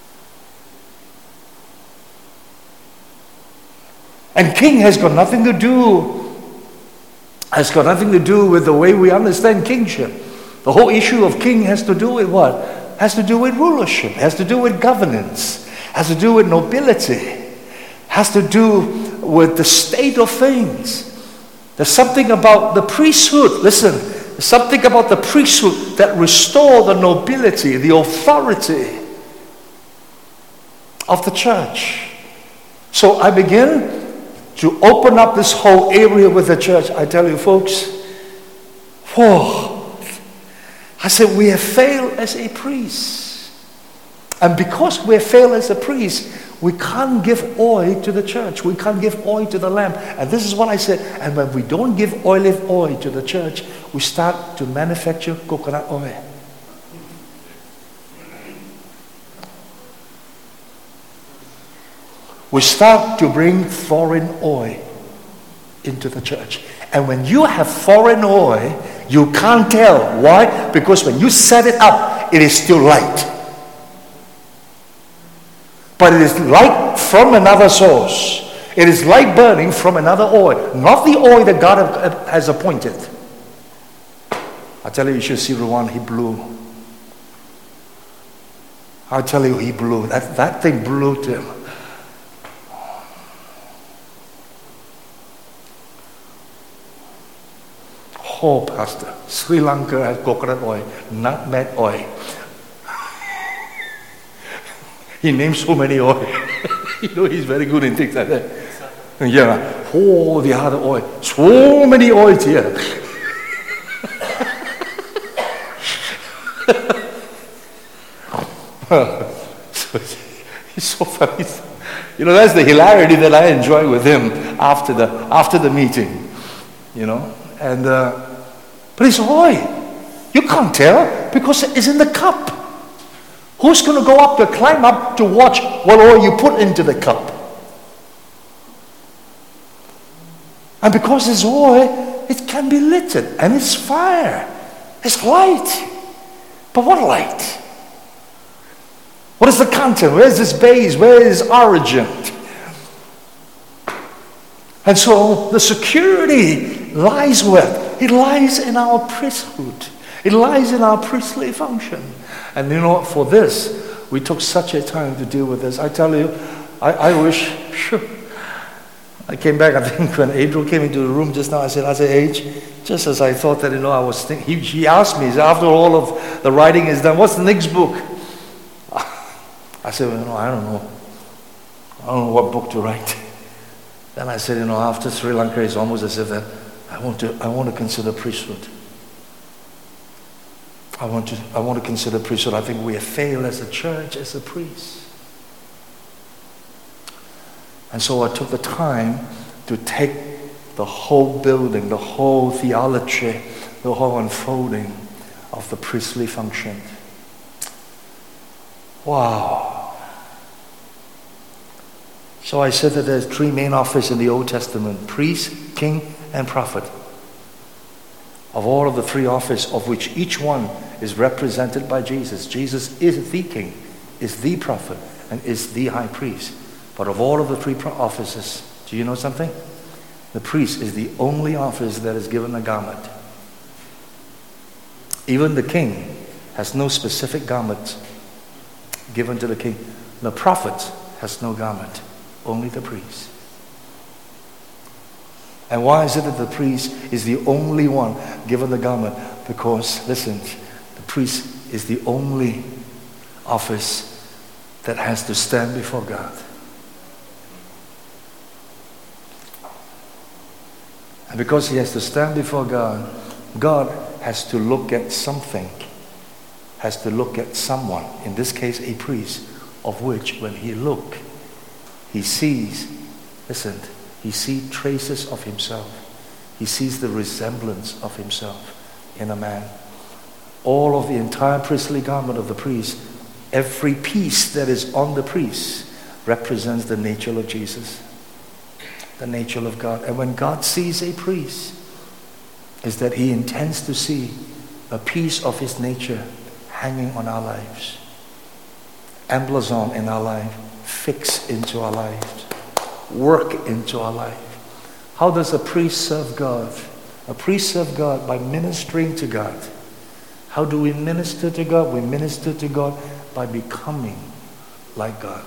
And king has got nothing to do, has got nothing to do with the way we understand kingship. The whole issue of king has to do with what? Has to do with rulership, has to do with governance, has to do with nobility, has to do with the state of things. There's something about the priesthood, listen, there's something about the priesthood that restores the nobility, the authority of the church. So I begin to open up this whole area with the church. I tell you folks, whoa, I said we have failed as a priest. And because we have failed as a priest, we can't give oil to the church. We can't give oil to the lamb. And this is what I said. And when we don't give olive oil to the church, we start to manufacture coconut oil. We start to bring foreign oil into the church. And when you have foreign oil, You can't tell. Why? Because when you set it up, it is still light. But it is light from another source. It is light burning from another oil, not the oil that God has appointed. I tell you, you should see Rwanda. He blew. I tell you, he blew. That, that thing blew to him. Oh, Pastor, Sri Lanka has coconut oil, nutmeg oil. He names so many oil. You know, he's very good in things like that. Yeah. Oh, the other oil. So many oils here. So, he's so funny. You know, that's the hilarity that I enjoy with him after the after the meeting. You know, and uh, but it's oil. You can't tell because it's in the cup. Who's going to go up to climb up to watch what oil you put into the cup? And because it's oil, it can be lit, and it's fire. It's light. But what light? What is the content? Where is this base? Where is origin? And so the security lies where? It lies in our priesthood. It lies in our priestly function. And you know, for this, we took such a time to deal with this. I tell you, I, I wish, sure. I came back, I think, when Adriel came into the room just now, I said, I said, Age, just as I thought that, you know, I was thinking, he, he asked me, he said, after all of the writing is done, what's the next book? I said, well, you know, I don't know. I don't know what book to write. Then I said, you know, after Sri Lanka, it's almost as if that I want to, I want to consider priesthood. I want to, I want to consider priesthood. I think we have failed as a church, as a priest. And so I took the time to take the whole building, the whole theology, the whole unfolding of the priestly function. Wow. So I said that there's three main offices in the Old Testament: priest, king, and prophet. Of all of the three offices, of which each one is represented by Jesus. Jesus is the king, is the prophet, and is the high priest. But of all of the three offices, do you know something? The priest is the only office that is given a garment. Even the king has no specific garment given to the king. The prophet has no garment, only the priest. And why is it that the priest is the only one given the garment? Because, listen, the priest is the only office that has to stand before God. And because he has to stand before God, God has to look at something, has to look at someone, in this case a priest, of which when he looks, he sees, listen, he sees traces of himself. He sees the resemblance of himself in a man. All of the entire priestly garment of the priest, every piece that is on the priest represents the nature of Jesus, the nature of God. And when God sees a priest, is that he intends to see a piece of his nature hanging on our lives, emblazoned in our life, fixed into our lives, work into our life. How does a priest serve God? A priest serves God by ministering to God. How do we minister to God? We minister to God by becoming like God.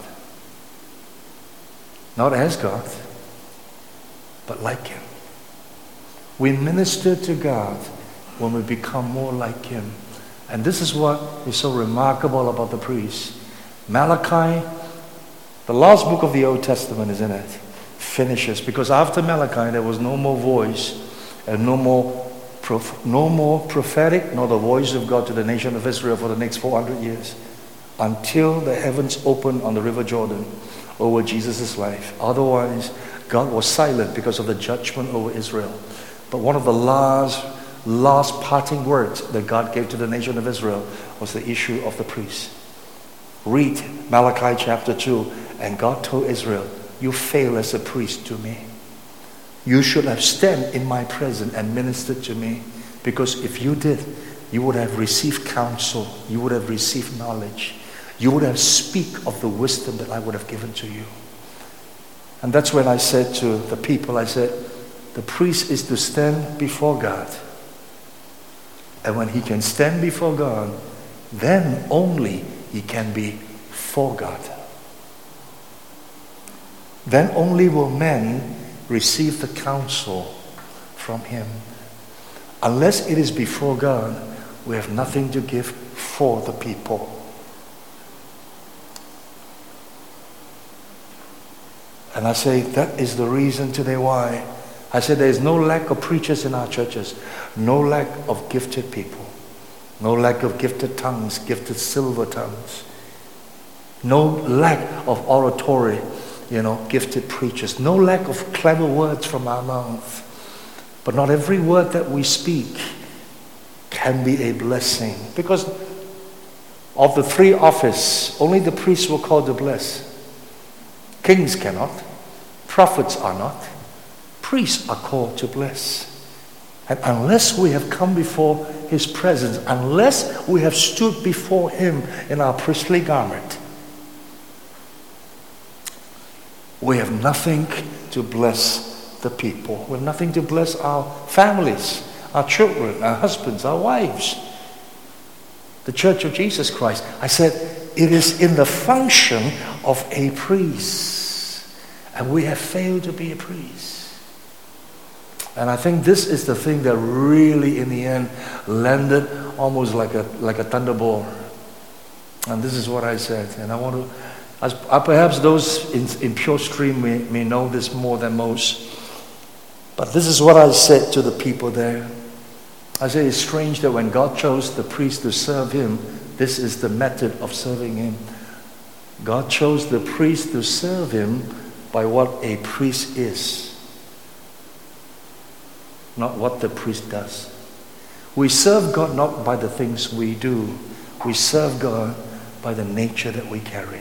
Not as God, but like Him. We minister to God when we become more like Him. And this is what is so remarkable about the priest. Malachi, the last book of the Old Testament, isn't it? Finishes. Because after Malachi, there was no more voice and no more, prof- no more prophetic, nor the voice of God to the nation of Israel for the next four hundred years. Until the heavens opened on the river Jordan over Jesus' life. Otherwise, God was silent because of the judgment over Israel. But one of the last, last parting words that God gave to the nation of Israel was the issue of the priest. Read Malachi chapter two, and God told Israel, you fail as a priest to me. You should have stand in my presence and ministered to me. Because if you did, you would have received counsel. You would have received knowledge. You would have speak of the wisdom that I would have given to you. And that's when I said to the people, I said, the priest is to stand before God. And when he can stand before God, then only he can be for God. Then only will men receive the counsel from him. Unless it is before God, we have nothing to give for the people. And I say that is the reason today why. I said there is no lack of preachers in our churches. No lack of gifted people. No lack of gifted tongues, gifted silver tongues. No lack of oratory, you know, gifted preachers. No lack of clever words from our mouth. But not every word that we speak can be a blessing. Because of the three offices, only the priests were called to bless. Kings cannot. Prophets are not. Priests are called to bless. And unless we have come before his presence, unless we have stood before him in our priestly garment, we have nothing to bless the people. We have nothing to bless our families, our children, our husbands, our wives. The Church of Jesus Christ. I said, it is in the function of a priest. And we have failed to be a priest. And I think this is the thing that really, in the end, landed almost like a like a thunderbolt. And this is what I said. And I want to, as, uh, perhaps those in, in Pure Stream may, may know this more than most. But this is what I said to the people there. I say it's strange that when God chose the priest to serve him, this is the method of serving him. God chose the priest to serve him by what a priest is. Not what the priest does. We serve God not by the things we do. We serve God by the nature that we carry.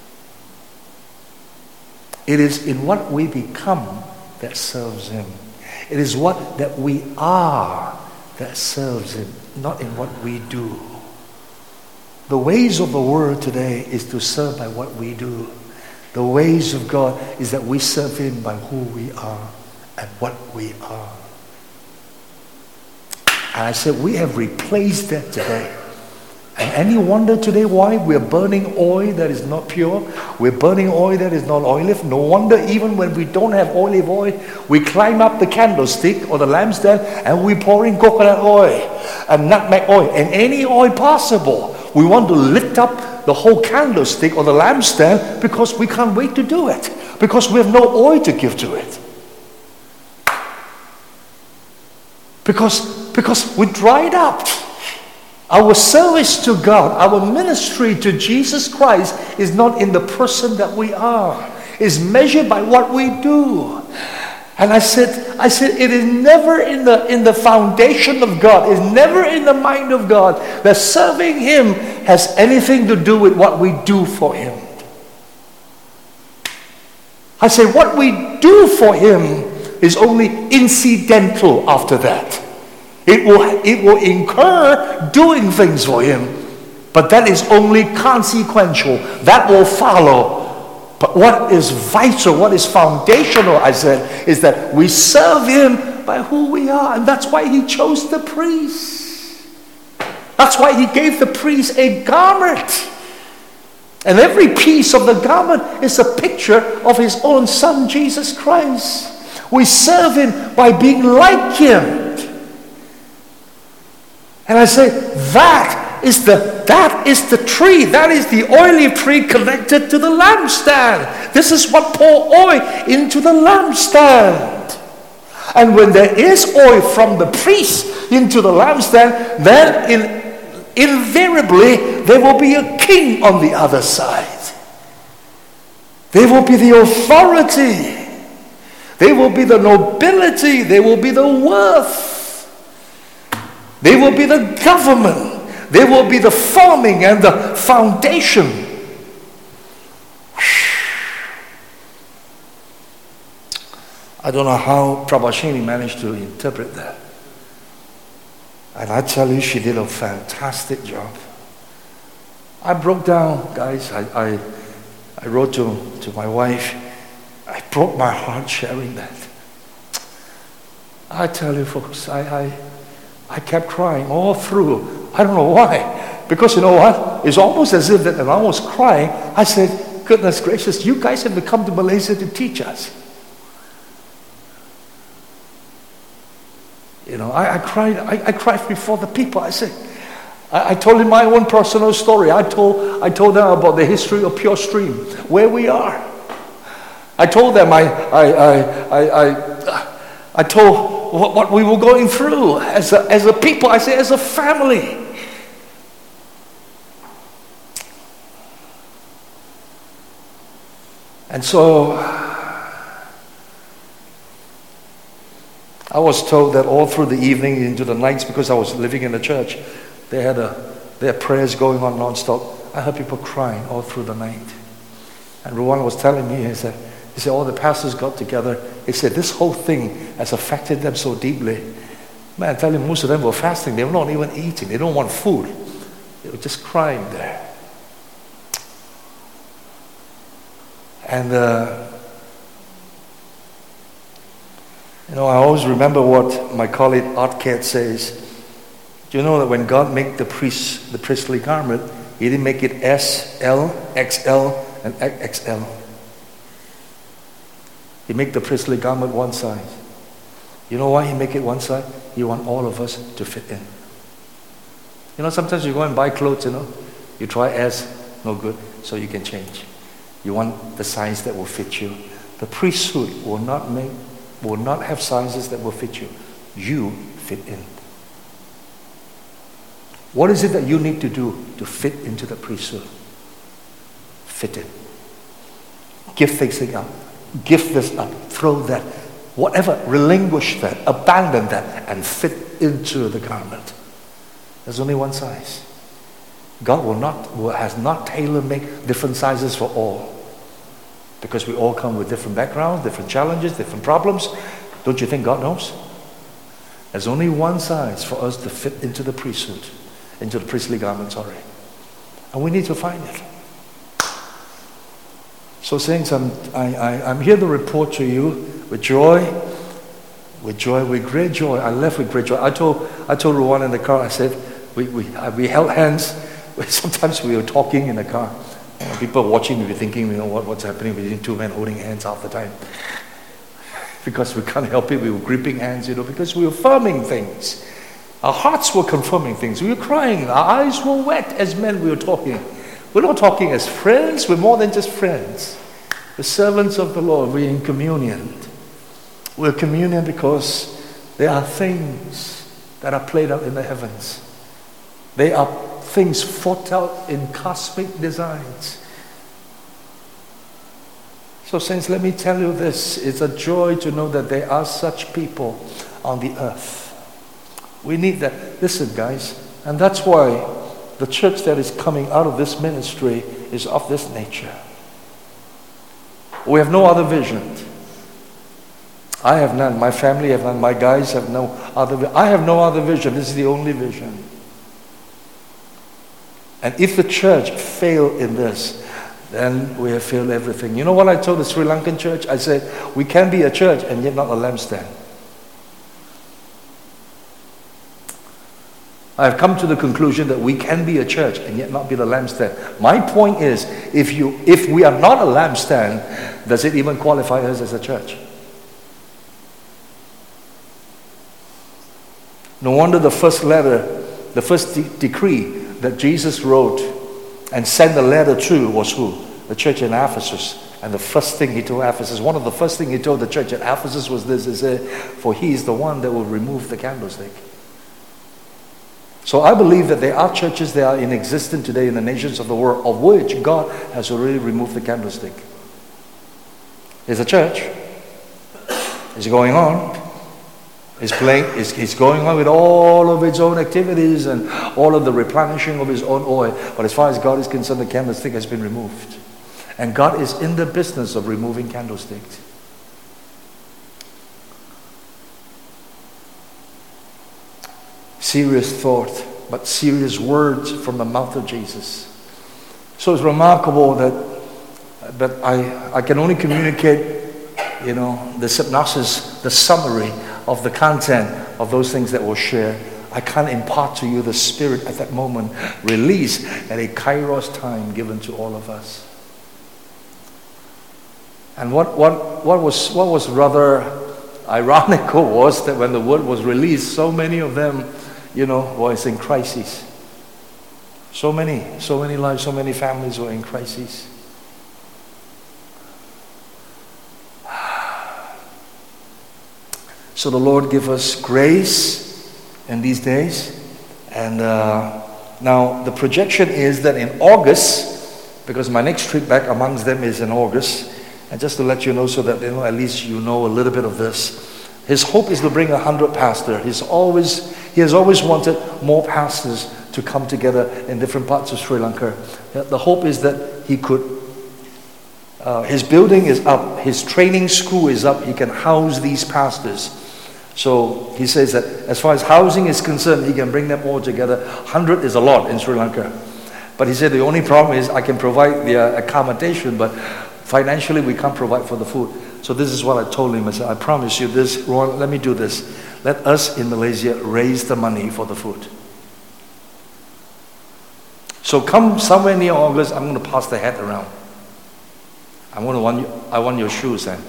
It is in what we become that serves him. It is what that we are that serves him, not in what we do. The ways of the world today is to serve by what we do. The ways of God is that we serve him by who we are and what we are. And I said, we have replaced that today. And any wonder today why we're burning oil that is not pure? We're burning oil that is not olive. No wonder even when we don't have olive oil, we climb up the candlestick or the lampstand and we pour in coconut oil and nutmeg oil and any oil possible. We want to lift up the whole candlestick or the lampstand because we can't wait to do it. Because we have no oil to give to it. Because, because we dried up. Our service to God, our ministry to Jesus Christ is not in the person that we are. It's measured by what we do. And I said, I said, it is never in the in the foundation of God. It's never in the mind of God that serving him has anything to do with what we do for him. I say what we do for him is only incidental after that. It will, it will incur doing things for him, but that is only consequential. That will follow. But what is vital, what is foundational, I said, is that we serve him by who we are. And that's why he chose the priest. That's why he gave the priest a garment. And every piece of the garment is a picture of his own son, Jesus Christ. We serve him by being like him. And I say, that is the that is the tree. That is the olive tree connected to the lampstand. This is what pour oil into the lampstand. And when there is oil from the priest into the lampstand, then in, invariably there will be a king on the other side. There will be the authority. There will be the nobility. There will be the worth. There will be the government. There will be the forming and the foundation. I don't know how Prabhashini managed to interpret that. And I tell you, she did a fantastic job. I broke down, guys. I, I, I wrote to, to my wife. I broke my heart sharing that. I tell you, folks, I, I, I kept crying all through. I don't know why. Because you know what? It's almost as if that when I was crying, I said, goodness gracious, you guys have to come to Malaysia to teach us. You know, I, I cried. I, I cried before the people. I said, I, I told them my own personal story. I told, I told them about the history of Pure Stream, where we are. I told them. I, I, I, I, I, I told what, what we were going through as a, as a people. I say, as a family. And so I was told that all through the evening into the nights, because I was living in the church, they had a their prayers going on non-stop. I heard people crying all through the night. And Ruwan was telling me, he said, he said, all the pastors got together. He said, this whole thing has affected them so deeply. Man, I tell you, most of them were fasting. They were not even eating. They don't want food. They were just crying there. And, uh, you know, I always remember what my colleague Art Cat says. Do you know that when God made the priest, the priestly garment, He didn't make it S, L, X L, and X L. He made the priestly garment one size. You know why He make it one size? He want all of us to fit in. You know, sometimes you go and buy clothes, you know, you try S, no good, so you can change. You want the size that will fit you. The priesthood will not make, will not have sizes that will fit you. You fit in. What is it that you need to do to fit into the priesthood? Fit in. Give things up. Give this up. Throw that. Whatever. Relinquish that. Abandon that. And fit into the garment. There's only one size. God will not, will, has not tailor-made different sizes for all. Because we all come with different backgrounds, different challenges, different problems. Don't you think God knows? There's only one size for us to fit into the priesthood, into the priestly garment, sorry. And we need to find it. So saints, I'm, I, I, I'm here to report to you with joy, with joy, with great joy. I left with great joy. I told, I told Ruwan in the car, I said, we, we, we held hands. Sometimes we were talking in the car. You know, people watching, we were thinking, you know, what, what's happening between two men holding hands half the time. Because we can't help it, we were gripping hands, you know, because we were affirming things. Our hearts were confirming things. We were crying. Our eyes were wet as men we were talking. We're not talking as friends. We're more than just friends. The servants of the Lord, we're in communion. We're communion because there are things that are played out in the heavens. They are things fought out in cosmic designs. So saints, let me tell you this. It's a joy to know that there are such people on the earth. We need that. Listen, guys, and that's why the church that is coming out of this ministry is of this nature. We have no other vision. I have none. My family have none. My guys have no other vision. I have no other vision. This is the only vision. And if the church fail in this, then we have failed everything. You know what I told the Sri Lankan church? I said, we can be a church and yet not a lampstand. I have come to the conclusion that we can be a church and yet not be the lampstand. My point is, if you, if we are not a lampstand, does it even qualify us as a church? No wonder the first letter, the first de- decree that Jesus wrote and sent a letter to was who? The church in Ephesus. And the first thing he told Ephesus, one of the first things he told the church at Ephesus was this, he said, for he is the one that will remove the candlestick. So I believe that there are churches that are in existence today in the nations of the world, of which God has already removed the candlestick. There's a church. It's going on. It's playing, it's, it's going on with all of its own activities and all of the replenishing of its own oil. But as far as God is concerned, the candlestick has been removed. And God is in the business of removing candlesticks. serious thought, but serious words from the mouth of Jesus. So it's remarkable that, but I, I can only communicate, you know, the synopsis, the summary of the content of those things that we'll share. I can't impart to you the Spirit at that moment, released at a kairos time given to all of us. And what, what, what, was, what was rather ironical was that when the word was released, so many of them, you know, was in crises. So many, so many lives, so many families were in crises. So the Lord give us grace in these days. And uh, now the projection is that in August, because my next trip back amongst them is in August, and just to let you know so that, you know, at least you know a little bit of this, his hope is to bring a hundred pastors. He's always, he has always wanted more pastors to come together in different parts of Sri Lanka. The hope is that he could, uh, his building is up, his training school is up, he can house these pastors. So he says that as far as housing is concerned, he can bring them all together. one hundred is a lot in Sri Lanka. But he said the only problem is I can provide the uh, accommodation, but financially we can't provide for the food. So this is what I told him. I said, I promise you this, Ron, let me do this. Let us in Malaysia raise the money for the food. So come somewhere near August, I'm going to pass the hat around. I'm going to want you, I want your shoes, eh?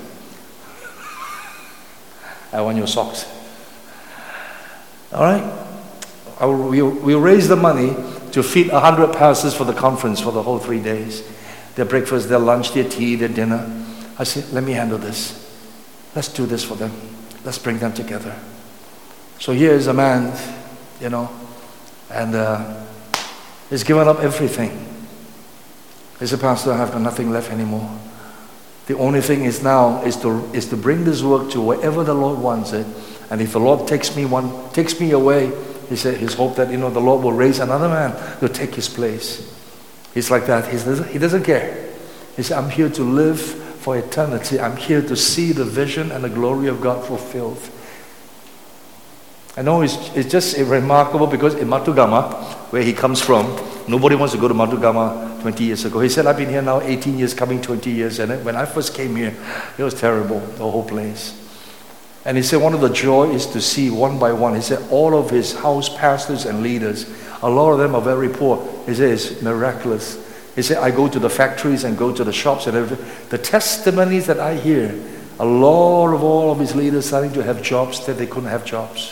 I want your socks. All right? I will, we'll, we'll raise the money to feed one hundred pastors for the conference for the whole three days. Their breakfast, their lunch, their tea, their dinner. I said, let me handle this. Let's do this for them. Let's bring them together. So here is a man, you know, and uh, he's given up everything. He said, Pastor, I have got nothing left anymore. The only thing is now is to is to bring this work to wherever the Lord wants it. And if the Lord takes me one takes me away, he said his hope that, you know, the Lord will raise another man to take his place. He's like that. He doesn't, he doesn't care. He said, I'm here to live for eternity. I'm here to see the vision and the glory of God fulfilled. I know it's, it's just remarkable because in Matugama, where he comes from, nobody wants to go to Matugama twenty years ago. He said, I've been here now eighteen years, coming twenty years. And when I first came here, it was terrible, the whole place. And he said one of the joy is to see one by one. He said all of his house pastors and leaders, a lot of them are very poor. He said it's miraculous. He said, I go to the factories and go to the shops and everything. The testimonies that I hear, a lot of all of his leaders starting to have jobs that they couldn't have jobs.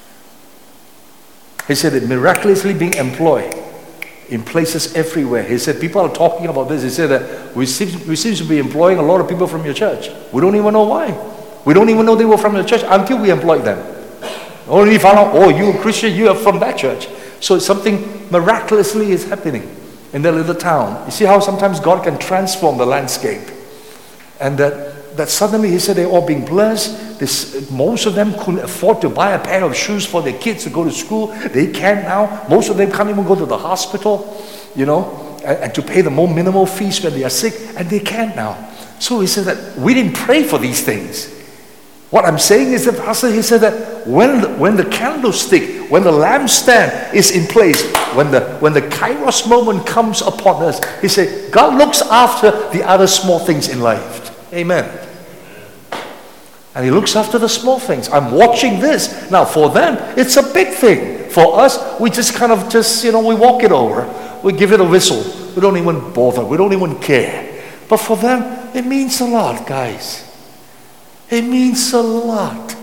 He said it miraculously being employed in places everywhere. He said people are talking about this. He said that we seem, we seem to be employing a lot of people from your church. We don't even know why. We don't even know they were from your church until we employed them. Only found out, oh, you Christian, you are from that church. So something miraculously is happening in that little town. You see how sometimes God can transform the landscape. And that, that suddenly, he said, they're all being blessed. This, most of them couldn't afford to buy a pair of shoes for their kids to go to school. They can now. Most of them can't even go to the hospital, you know, and, and to pay the more minimal fees when they are sick. And they can now. So he said that we didn't pray for these things. What I'm saying is that Pastor, he said that when the, when the candlestick, when the lampstand is in place, when the when the kairos moment comes upon us, he said, God looks after the other small things in life. Amen. And he looks after the small things. I'm watching this. Now for them, it's a big thing. For us, we just kind of just, you know, we walk it over. We give it a whistle. We don't even bother. We don't even care. But for them, it means a lot, guys. It means a lot.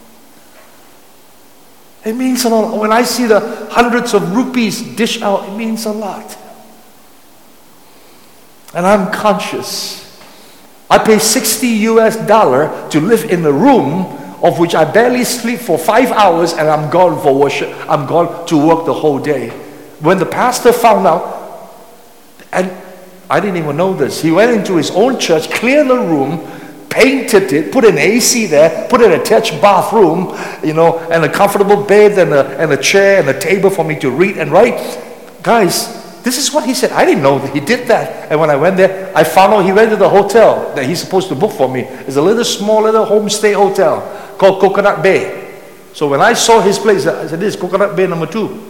It means a lot. When I see the hundreds of rupees dish out, it means a lot. And I'm conscious. I pay sixty U S dollar to live in a room of which I barely sleep for five hours and I'm gone for worship. I'm gone to work the whole day. When the pastor found out, and I didn't even know this, he went into his own church, cleared the room, painted it, put an A C there, put an attached bathroom, you know, and a comfortable bed and a, and a chair and a table for me to read and write. Guys, this is what he said. I didn't know that he did that. And when I went there, I found out he went to the hotel that he's supposed to book for me. It's a little small little homestay hotel called Coconut Bay. So when I saw his place, I said, this is Coconut Bay number two.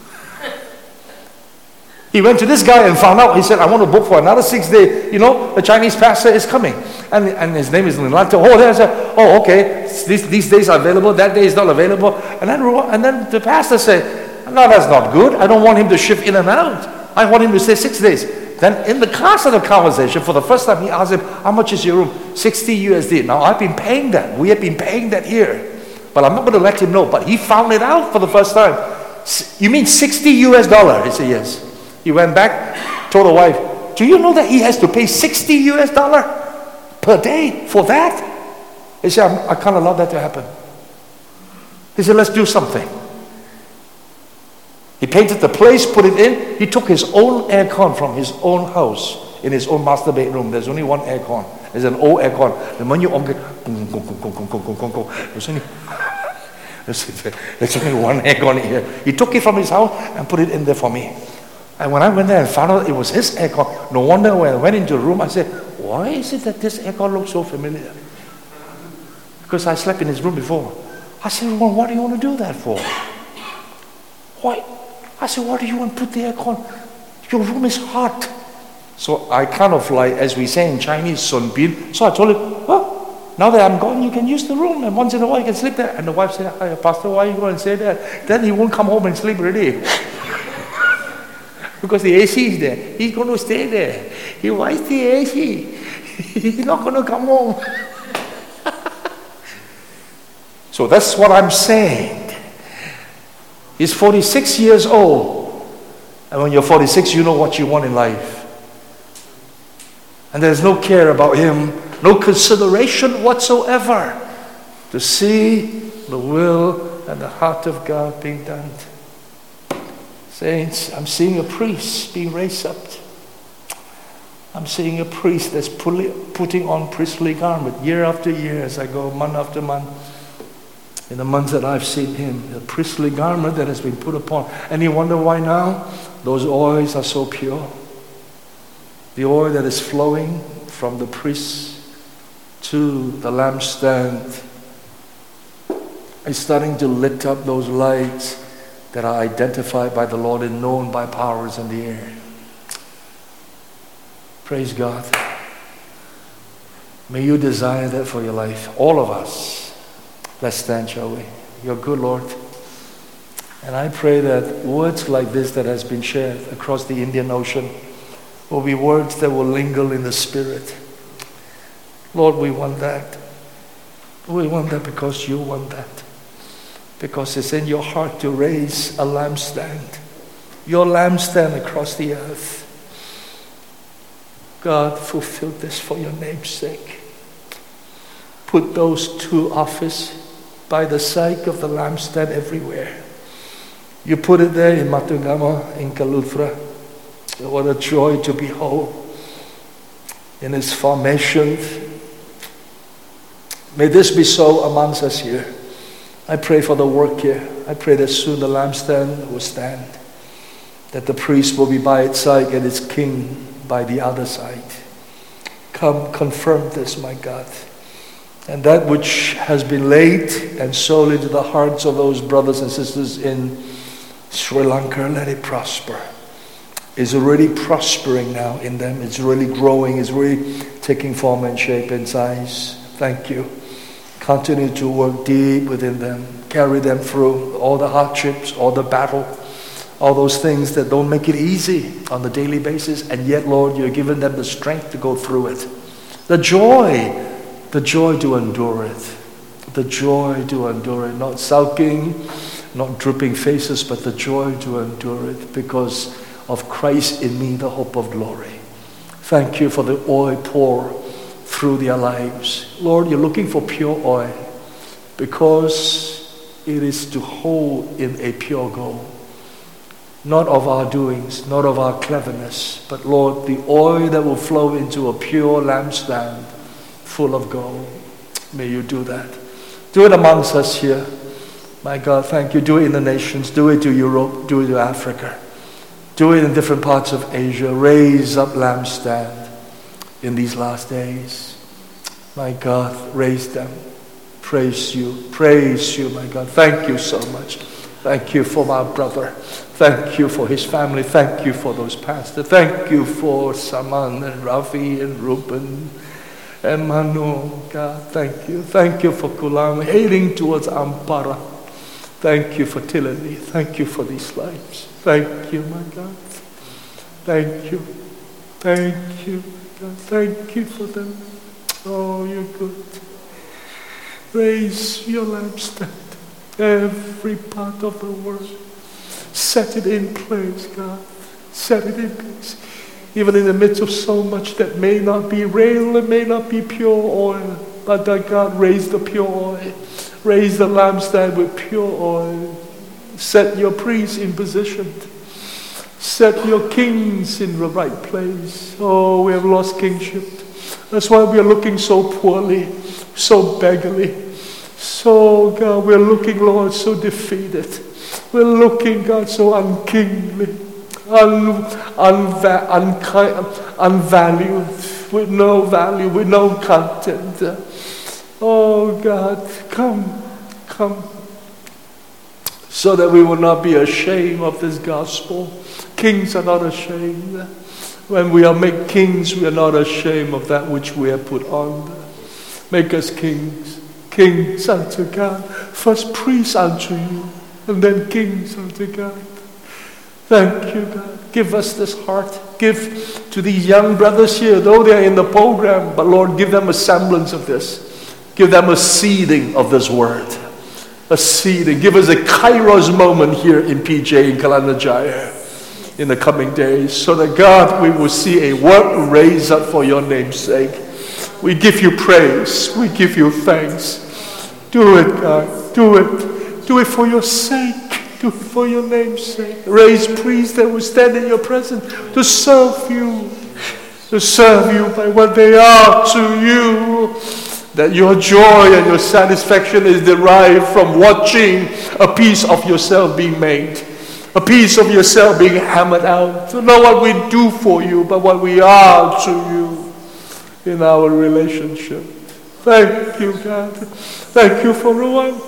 He went to this guy and found out. He said, I want to book for another six days. You know, the Chinese pastor is coming. And, and his name is Linlato. Oh, there I said, oh, okay. These, these days are available. That day is not available. And then, and then the pastor said, no, that's not good. I don't want him to shift in and out. I want him to stay six days. Then in the course of the conversation, for the first time, he asked him, how much is your room? sixty U S D. Now, I've been paying that. We have been paying that here. But I'm not going to let him know. But he found it out for the first time. You mean sixty U S dollar? He said, yes. He went back, told the wife, do you know that he has to pay sixty U S dollar per day for that? He said, I kind of love that to happen. He said, let's do something. He painted the place, put it in. He took his own aircon from his own house in his own master bedroom. There's only one aircon. There's an old aircon. And when you on it, there's only, there's only one aircon here. He took it from his house and put it in there for me. And when I went there and found out it was his aircon, no wonder when I went into the room, I said, why is it that this aircon looks so familiar? Because I slept in his room before. I said, well, what do you want to do that for? Why? I said, why do you want to put the aircon? Your room is hot. So I kind of like, as we say in Chinese, Sun Bin. So I told him, well, now that I'm gone, you can use the room. And once in a while, you can sleep there. And the wife said, hey, Pastor, why are you going to say that? Then he won't come home and sleep already. Because the A C is there. He's going to stay there. He wants the A C. He's not going to come home. So that's what I'm saying. He's forty-six years old. And when you're forty-six, you know what you want in life. And there's no care about him, no consideration whatsoever to see the will and the heart of God being done. Saints, I'm seeing a priest being raised up. I'm seeing a priest that's putting on priestly garment year after year as I go month after month. In the months that I've seen him, the priestly garment that has been put upon. And you wonder why now? Those oils are so pure. The oil that is flowing from the priest to the lampstand is starting to lit up those lights that are identified by the Lord and known by powers in the air. Praise God. May you desire that for your life. All of us. Let's stand, shall we? You're good, Lord. And I pray that words like this that has been shared across the Indian Ocean will be words that will linger in the spirit. Lord, we want that. We want that because you want that. Because it's in your heart to raise a lampstand. Your lampstand across the earth. God, fulfill this for your name's sake. Put those two offices by the side of the lampstand everywhere. You put it there in Matungama, in Kaluthra. What a joy to behold in its formation. May this be so amongst us here. I pray for the work here. I pray that soon the lampstand will stand. That the priest will be by its side and its king by the other side. Come, confirm this, my God. And that which has been laid and sown into the hearts of those brothers and sisters in Sri Lanka, let it prosper. It's already prospering now in them. It's really growing. It's really taking form and shape and size. Thank you. Continue to work deep within them. Carry them through all the hardships, all the battle, all those things that don't make it easy on the daily basis. And yet, Lord, you're giving them the strength to go through it. The joy. The joy to endure it. The joy to endure it. Not sulking, not drooping faces, but the joy to endure it because of Christ in me, the hope of glory. Thank you for the oil pour through their lives. Lord, you're looking for pure oil because it is to hold in a pure gold. Not of our doings, not of our cleverness, but Lord, the oil that will flow into a pure lampstand full of gold. May you do that. Do it amongst us here. My God, thank you. Do it in the nations. Do it to Europe. Do it to Africa. Do it in different parts of Asia. Raise up lampstand in these last days. My God, raise them. Praise you. Praise you, my God. Thank you so much. Thank you for my brother. Thank you for his family. Thank you for those pastors. Thank you for Saman and Rafi and Ruben and Manu. God, thank you. Thank you for Kulam heading towards Ampara. Thank you for Tilani. Thank you for these lives. Thank you, my God. Thank you. Thank you, God. Thank you for them. Oh, you're good. Raise your lampstand. Every part of the world. Set it in place, God. Set it in place. Even in the midst of so much that may not be real, it may not be pure oil. But that God, raise the pure oil. Raise the lampstand with pure oil. Set your priests in position. Set your kings in the right place. Oh, we have lost kingship. That's why we are looking so poorly, so beggarly. So, God, we're looking, Lord, so defeated. We're looking, God, so unkingly, un, unva, unki, unvalued, with no value, with no content. Oh, God, come, come, so that we will not be ashamed of this gospel. Kings are not ashamed. When we are made kings, we are not ashamed of that which we have put on. Make us kings, kings unto God. First priests unto you, and then kings unto God. Thank you, God. Give us this heart. Give to these young brothers here, though they are in the program, but Lord, give them a semblance of this. Give them a seeding of this word. A seeding. Give us a kairos moment here in P J, in Kelana Jaya, in the coming days, so that, God, we will see a work raised up for your name's sake. We give you praise. We give you thanks. Do it, God. Do it. Do it for your sake. Do it for your name's sake. Raise priests that will stand in your presence to serve you. To serve you by what they are to you. That your joy and your satisfaction is derived from watching a piece of yourself being made. A piece of yourself being hammered out. So not what we do for you, but what we are to you in our relationship. Thank you, God. Thank you for Rowan.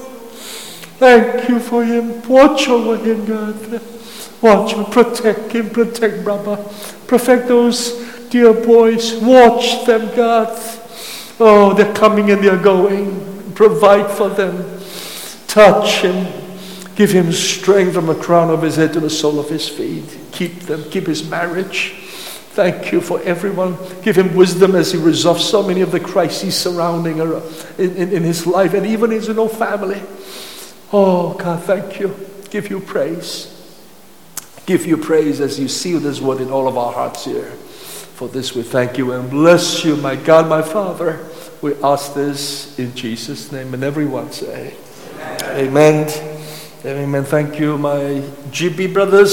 Thank you for him. Watch over him, God. Watch him. Protect him. Protect Brahma. Protect those dear boys. Watch them, God. Oh, they're coming and they're going. Provide for them. Touch him. Give him strength from the crown of his head to the sole of his feet. Keep them. Keep his marriage. Thank you for everyone. Give him wisdom as he resolves so many of the crises surrounding her in, in, in his life and even his own family. Oh, God, thank you. Give you praise. Give you praise as you seal this word in all of our hearts here. For this we thank you and bless you, my God, my Father. We ask this in Jesus' name. And everyone say, Amen. Amen. Amen. Thank you, my G B brothers.